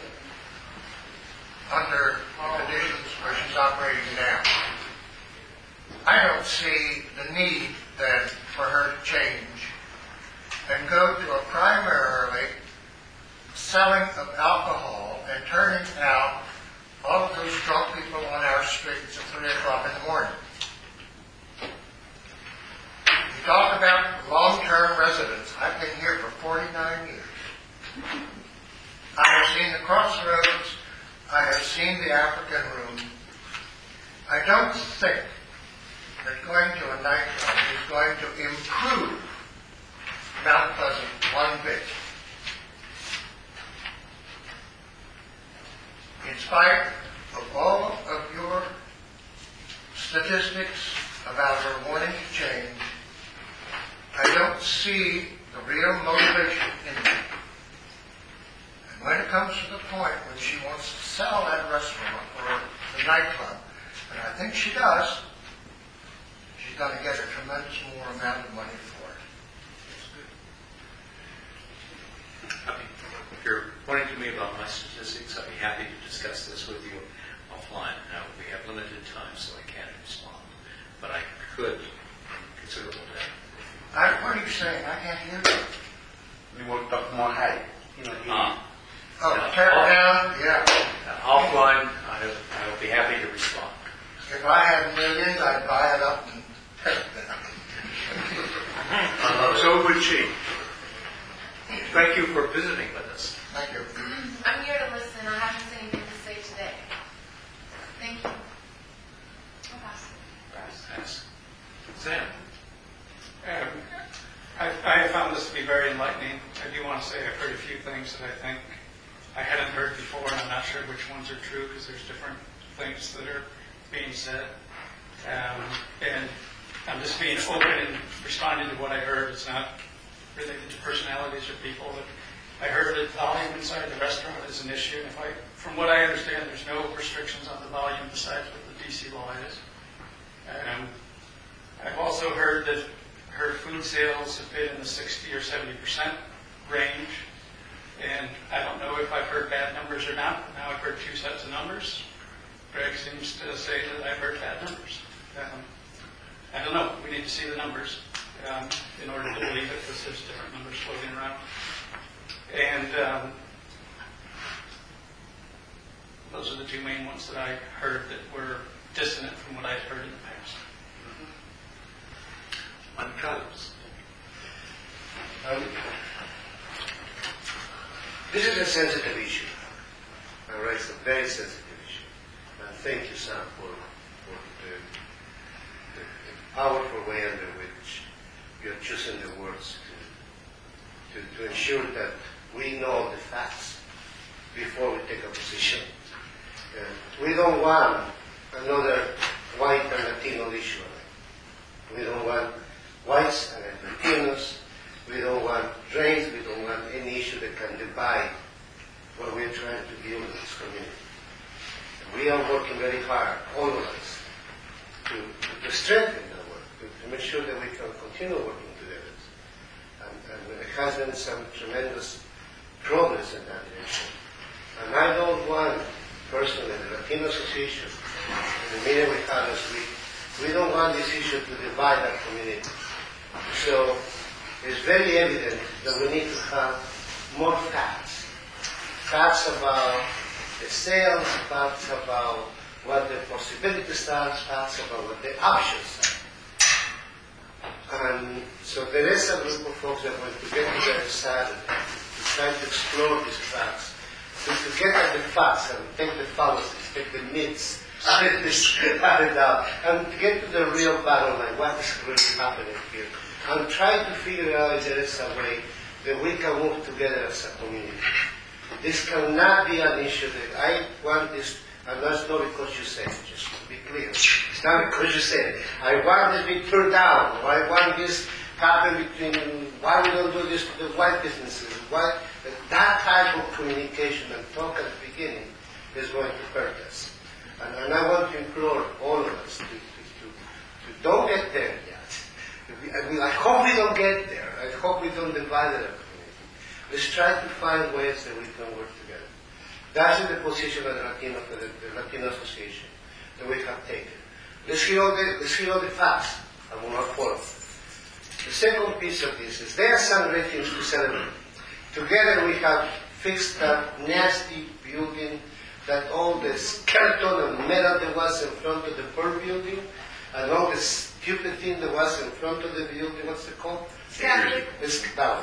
under the conditions where she's operating now. I don't see the need then for her to change and go to a primarily selling of alcohol and turning out all of those drunk people on our streets at 3 o'clock in the morning. You talk about long-term residents. I've been here for 49 years. I have seen the crossroads. I have seen the African room. I don't think that going to a nightclub is going to improve Mount Pleasant one bit. In spite of all of your statistics about her wanting to change, I don't see the real motivation in it. And when it comes to the point when she wants to sell that restaurant or the nightclub, and I think she does, she's going to get a tremendous more amount of money for it. If you're pointing to me about my statistics, I'd be happy to discuss this with you offline. Now, we have limited time, so I can't respond. But I could in considerable depth. What are you saying? I can't hear you. We will talk more high. Tear it down? Yeah. Offline, I will be happy to respond. If I had millions, I'd buy it up and tear it down. So would she. Thank you for visiting with us. Thank you. I'm here to listen. I haven't anything to say today. Thank you. Thanks. Sam. I found this to be very enlightening. I do want to say I've heard a few things that I think I hadn't heard before, and I'm not sure which ones are true because there's different things that are being said. And I'm just being open and responding to what I heard. It's not related to personalities or people. But I heard that volume inside the restaurant is an issue. And from what I understand, there's no restrictions on the volume besides what the DC law is. I've also heard that her food sales have been in the 60 or 70% range. And I don't know if I've heard bad numbers or not. Now I've heard two sets of numbers. Greg seems to say that I've heard bad numbers. I don't know. We need to see the numbers in order to believe it, because there's different numbers floating around. And those are the two main ones that I heard that were dissonant from what I've heard in the past. On colors. This is a sensitive issue. All right, it's a very sensitive issue. And thank you, Sam, for the powerful way under which you're choosing the words to ensure that we know the facts before we take a position. We don't want another white and Latino issue. We don't want whites and Latinos. We don't want race. We don't want any issue that can divide what we're trying to build in this community. And we are working very hard, all of us, to strengthen that work, to make sure that we can continue working together. And there has been some tremendous progress in that direction. And I don't want, personally, the Latino Association, in the meeting we had last week, we don't want this issue to divide our community. So it's very evident that we need to have more facts. Facts about the sales, facts about what the possibilities are, facts about what the options are. And so there is a group of folks that want to get together Saturday to try to explore these facts get at the facts and take the fallacies, take the myths, out it out, and get to the real bottom line, what is really happening here, and try to figure out if there is a way that we can move together as a community. This cannot be an issue that I want this, and that's not because you say it, just to be clear. It's not because you say it. I want this to be turned down, or I want this happen between, why we don't do this to the white businesses, why, that type of communication and talk at the beginning is going to hurt us. And I want to implore all of us to don't get there yet. I hope we don't get there. I hope we don't divide our community. Let's try to find ways that we can work together. That's the position of the Latino Association that we have taken. Let's hear all the facts and move forward. The second piece of this is there are some great things to celebrate. Together we have fixed that nasty building, that all the skeleton and metal that was in front of the Pearl building, and all the stupid thing that was in front of the building, what's it called? It's down.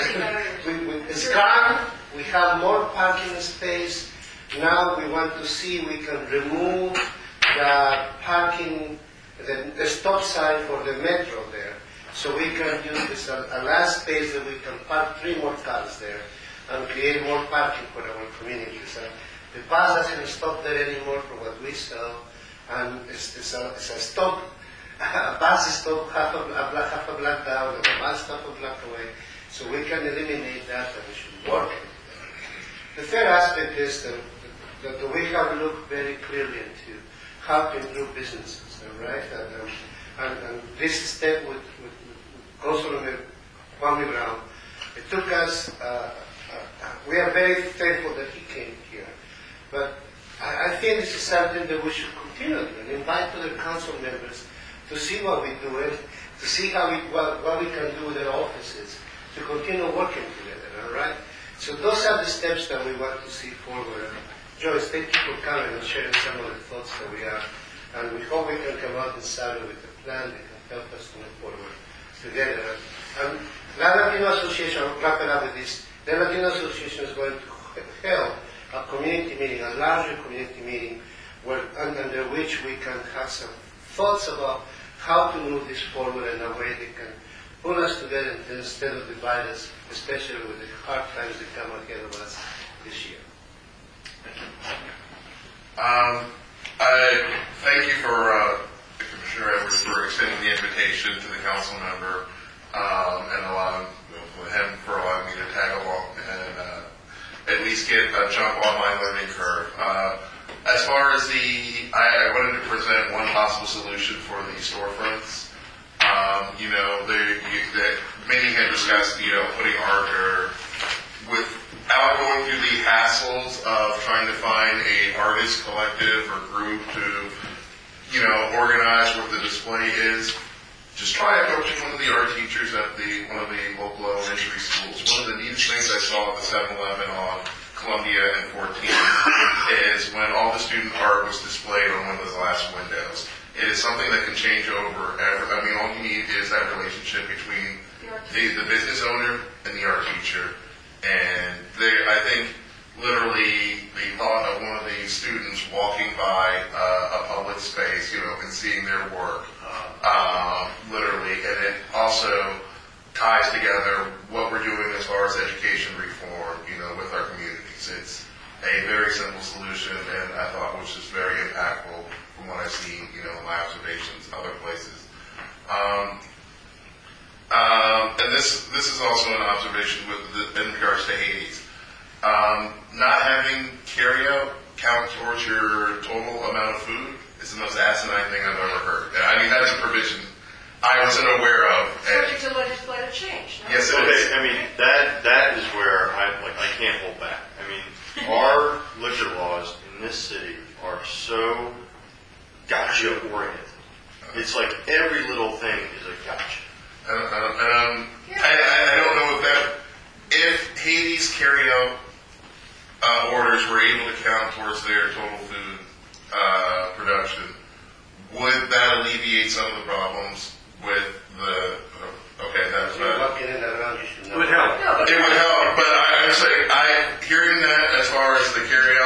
It's gone. We have more parking space. Now we want to see we can remove the parking, the stop sign for the metro there. So we can use this a last space that we can park 3 more cars there and create more parking for our communities. The bus doesn't stop there anymore for what we sell, and it's a stop, a bus stop half a block down, and a bus stop a block away, so we can eliminate that and it should work. The third aspect is that we have looked very clearly into how to improve businesses, right? And this step with Councilor Kwame Brown, it took us, we are very thankful that he came here. But I think this is something that we should continue and invite other council members to see what we do, to see what we can do with our offices, to continue working together, all right? So those are the steps that we want to see forward. Joyce, thank you for coming and sharing some of the thoughts that we have. And we hope we can come out in Saturday with a plan that can help us to move forward together. And the Latino Association, I'll wrap it up with this, the Latino Association is going to help a community meeting, a larger community meeting, under which we can have some thoughts about how to move this forward in a way that can pull us together instead of divide us, especially with the hard times that come ahead of us this year. I thank you for Commissioner Edwards for extending the invitation to the council member and allowing me to tag along and at least get a jump on my learning curve. As far as I wanted to present one possible solution for the storefronts. Many had discussed, putting art or without going through the hassles of trying to find a artist collective or group to, organize what the display is. Just try approaching one of the art teachers at one of the local elementary schools. One of the neatest things I saw at the 7-Eleven on Columbia and 14th is when all the student art was displayed on one of the glass windows. It is something that can change over. All you need is that relationship between the business owner and the art teacher. And I think literally the thought of one of the students walking by a public space, and seeing their work, literally, and it also ties together what we're doing as far as education reform, with our communities. It's a very simple solution, and I thought which is very impactful from what I've seen, in my observations in other places. And this is also an observation in regards to Hades. Not having carryout count towards your total amount of food is the most asinine thing I've ever heard. That is a provision I wasn't aware of. Subject to legislative change. No? Yes, it is. That is where I can't hold back. Our liquor laws in this city are so gotcha oriented. It's like every little thing is a gotcha. I don't know if Hades carryout orders were able to count towards their total food production, would that alleviate some of the problems with the? Okay, that's bad. It would help. It would help, but I'm saying, hearing that as far as the carryout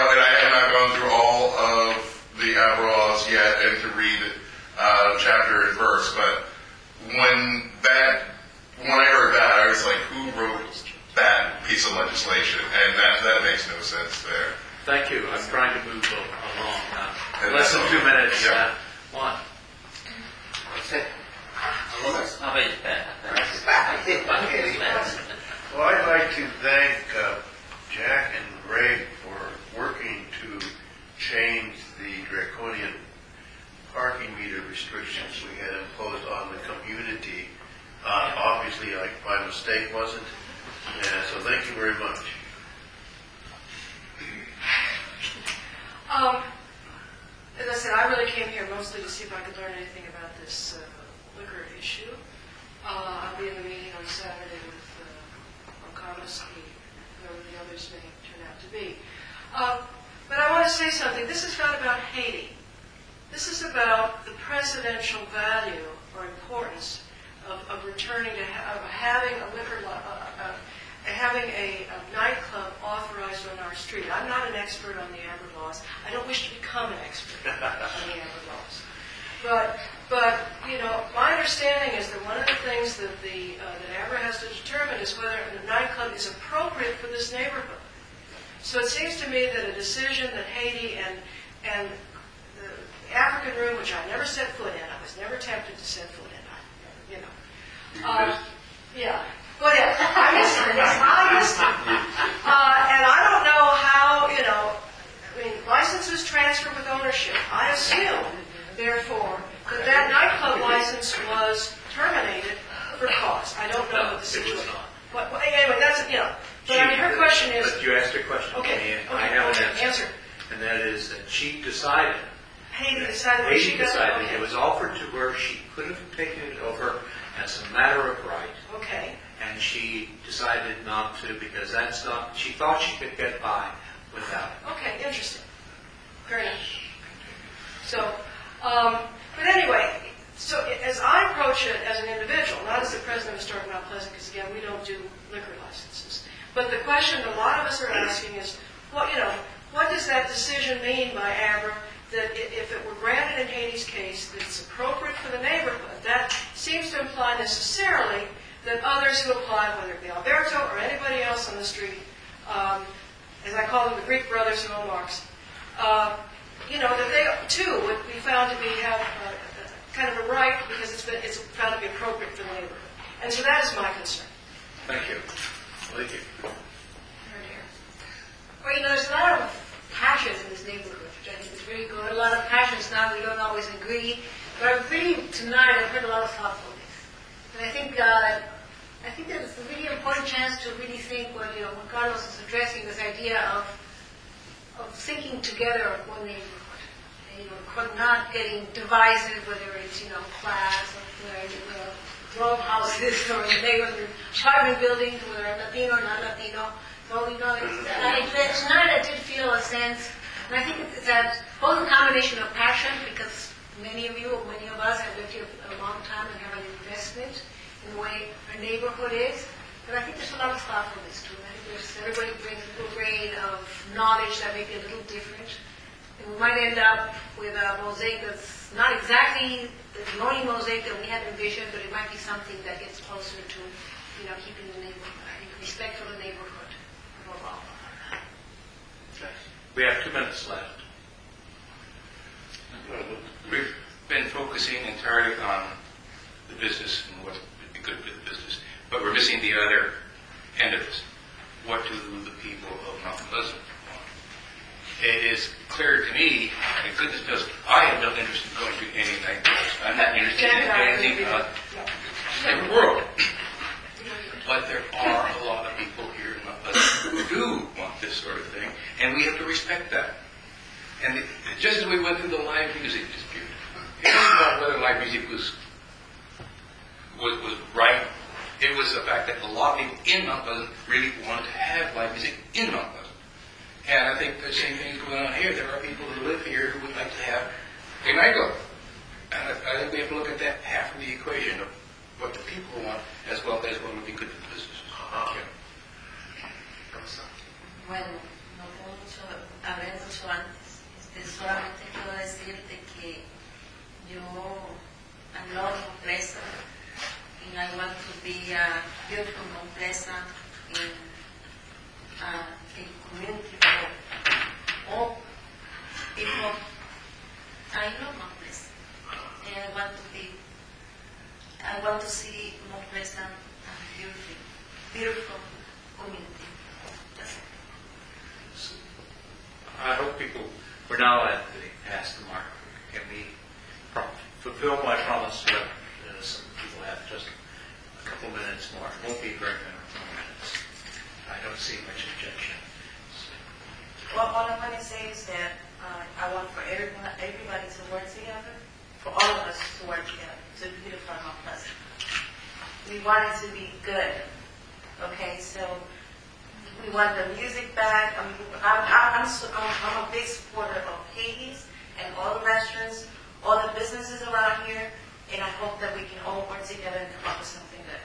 row laws yet and to read chapter and verse, but when I heard that, I was like, who wrote that piece of legislation? And that makes no sense there. Thank you. I'm trying to move along. Less than 2 minutes. Yeah. One. Well, I'd like to thank Jack and Greg for working to change the draconian parking meter restrictions we had imposed on the community. Obviously, my mistake wasn't, and so thank you very much. As I said, I really came here mostly to see if I could learn anything about this liquor issue. I'll be in the meeting on Saturday with Okamoski, whoever the others may turn out to be. But I want to say something. This is not about Haiti. This is about the presidential value or importance of returning to having a liquor having a nightclub authorized on our street. I'm not an expert on the ABRA laws. I don't wish to become an expert on the ABRA laws. But my understanding is that one of the things that that ABRA has to determine is whether a nightclub is appropriate for this neighborhood. So it seems to me that a decision that Haiti and the African room, which I never set foot in, I was never tempted to set foot in. Yeah. Whatever. I missed it. And I don't know how, licenses transfer with ownership. I assume, therefore, that nightclub license was terminated for cause. I don't know what the situation was. But anyway, that's, But her question is... But you asked a question. Okay. I have an answer. And that is that she decided... Haiti decided it was offered to her. She could have taken it over as a matter of right. Okay. And she decided not to because that's not... She thought she could get by without it. Okay, interesting. Very nice. So, but anyway, so as I approach it as an individual, not as the president of Historic Mount Pleasant, because again, we don't do liquor licenses. But the question a lot of us are asking is, what does that decision mean by ABRA that if it were granted in Haiti's case that it's appropriate for the neighborhood? That seems to imply necessarily that others who apply, whether it be Alberto or anybody else on the street, as I call them the Greek brothers who own Marx, that they too would be found to have kind of a right because it's found to be appropriate for the neighborhood. And so that is my concern. Thank you. Thank you. Well, there's a lot of passion in this neighborhood, which I think is really good. A lot of passions now, we don't always agree. But tonight, I've heard a lot of thoughtfulness. And I think that it's a really important chance to really think what Carlos is addressing, this idea of thinking together of one neighborhood. And, not getting divisive, whether it's class or row houses or apartment buildings, whether Latino or not Latino. So tonight I did feel a sense, and I think it's that both a combination of passion, because many of us have lived here for a long time and have an investment in the way our neighborhood is. But I think there's a lot of thoughtfulness to it. I think everybody brings a little grain of knowledge that may be a little different. And we might end up with a mosaic that's not exactly the Moni mosaic that we had envisioned, but it might be something that gets closer to, keeping the neighborhood. I think respect for the neighborhood above all. We have 2 minutes left. We've been focusing entirely on the business and what would be good for the business, but we're missing the other end of this. What do the people of Mount Pleasant want? It is clear to me, and goodness knows, I have no interest in going to any nightclubs. I'm not interested in anything in the world. But there are a lot of people here in Mount Pleasant who do want this sort of thing, and we have to respect that. And just as we went through the live music dispute, it wasn't about whether live music was right. It was the fact that a lot of people in Mount Pleasant really wanted to have live music in Mount Pleasant. And I think the same thing is going on here. There are people who live here who would like to have a nightclub. And I think we have to look at that half of the equation of what the people want as well as what would be good for the businesses. Thank you. Bueno, no tengo mucho, hablé mucho antes. Solamente quiero decir people, we're now at past the mark. Can we fulfill my promise to let some people have just a couple minutes more? It won't be very many minutes. I don't see much objection. Well, all I want to say is that I want for everybody to work together, for all of us to work together to beautify Mount Pleasant. We want it to be good, okay? So we want the music back. I'm a big supporter of Hades and all the restaurants, all the businesses around here, and I hope that we can all work together and come up with something good.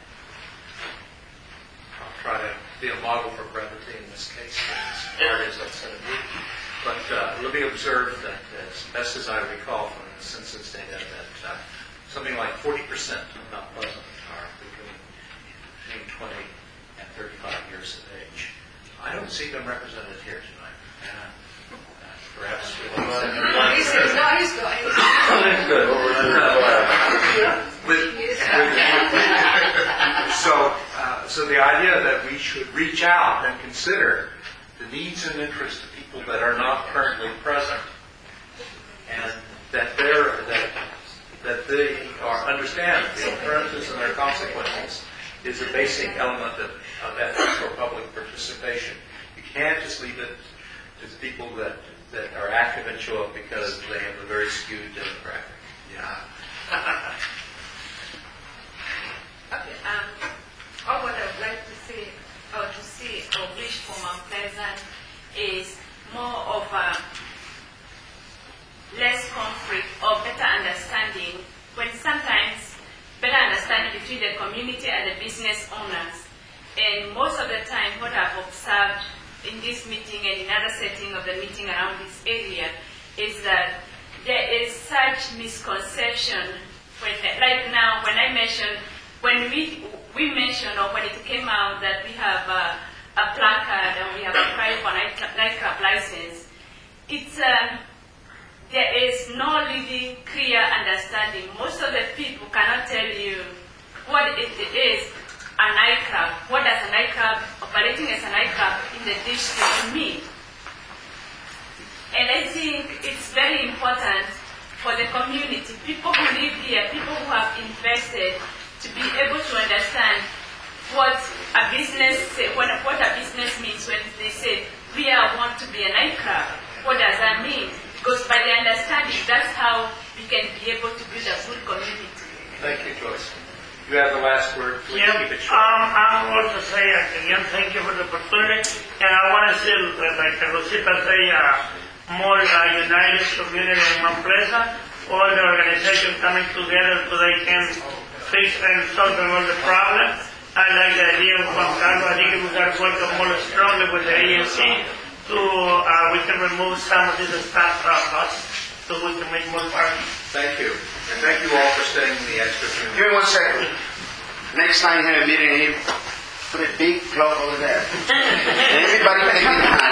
I'll try to be a model for brevity in this case, as hard as that's going to be. But let me observe that, as best as I recall from the census data, that something like 40% of Mount Pleasant are between 20 and 35 years of age. I don't see them represented here tonight. Perhaps we'll He's good. So the idea that we should reach out and consider the needs and interests of people that are not currently present, and that they understand the occurrences and their consequences, is a basic element of ethics for public participation. You can't just leave it to the people that are active and show up because they have a very skewed demographic. Yeah. All what I would like to say, or to see, or wish for Mount Pleasant is more of a less conflict or better understanding, when sometimes better understanding between the community and the business owners. And most of the time, what I've observed in this meeting and in other settings of the meeting around this area is that there is such misconception. Like now, when I mentioned, when we mentioned, or when it came out that we have a placard and we have applied for nightclub license, it's there is no really clear understanding. Most of the people cannot tell you what it is. A nightclub. What does a nightclub, operating as a nightclub in the district mean? And I think it's very important for the community, people who live here, people who have invested, to be able to understand what a business means when they say, we want to be a nightclub. What does that mean? Because by the understanding, that's how we can be able to build a good community. Thank you, Joyce. You have the last word. Please keep it short. I want to say again, thank you for the opportunity. And I want to see, like Rosita say, more united community in Mount Pleasant, all the organizations coming together so they can fix and solve all the problems. I like the idea of Juan Carlos. I think we got to work more strongly with the ANC to we can remove some of this staff costs so we can make more parking. Thank you. And thank you all for staying in the extra few minutes. Give me 1 second. Next time you have a meeting here, put a big cloth over there. Everybody can get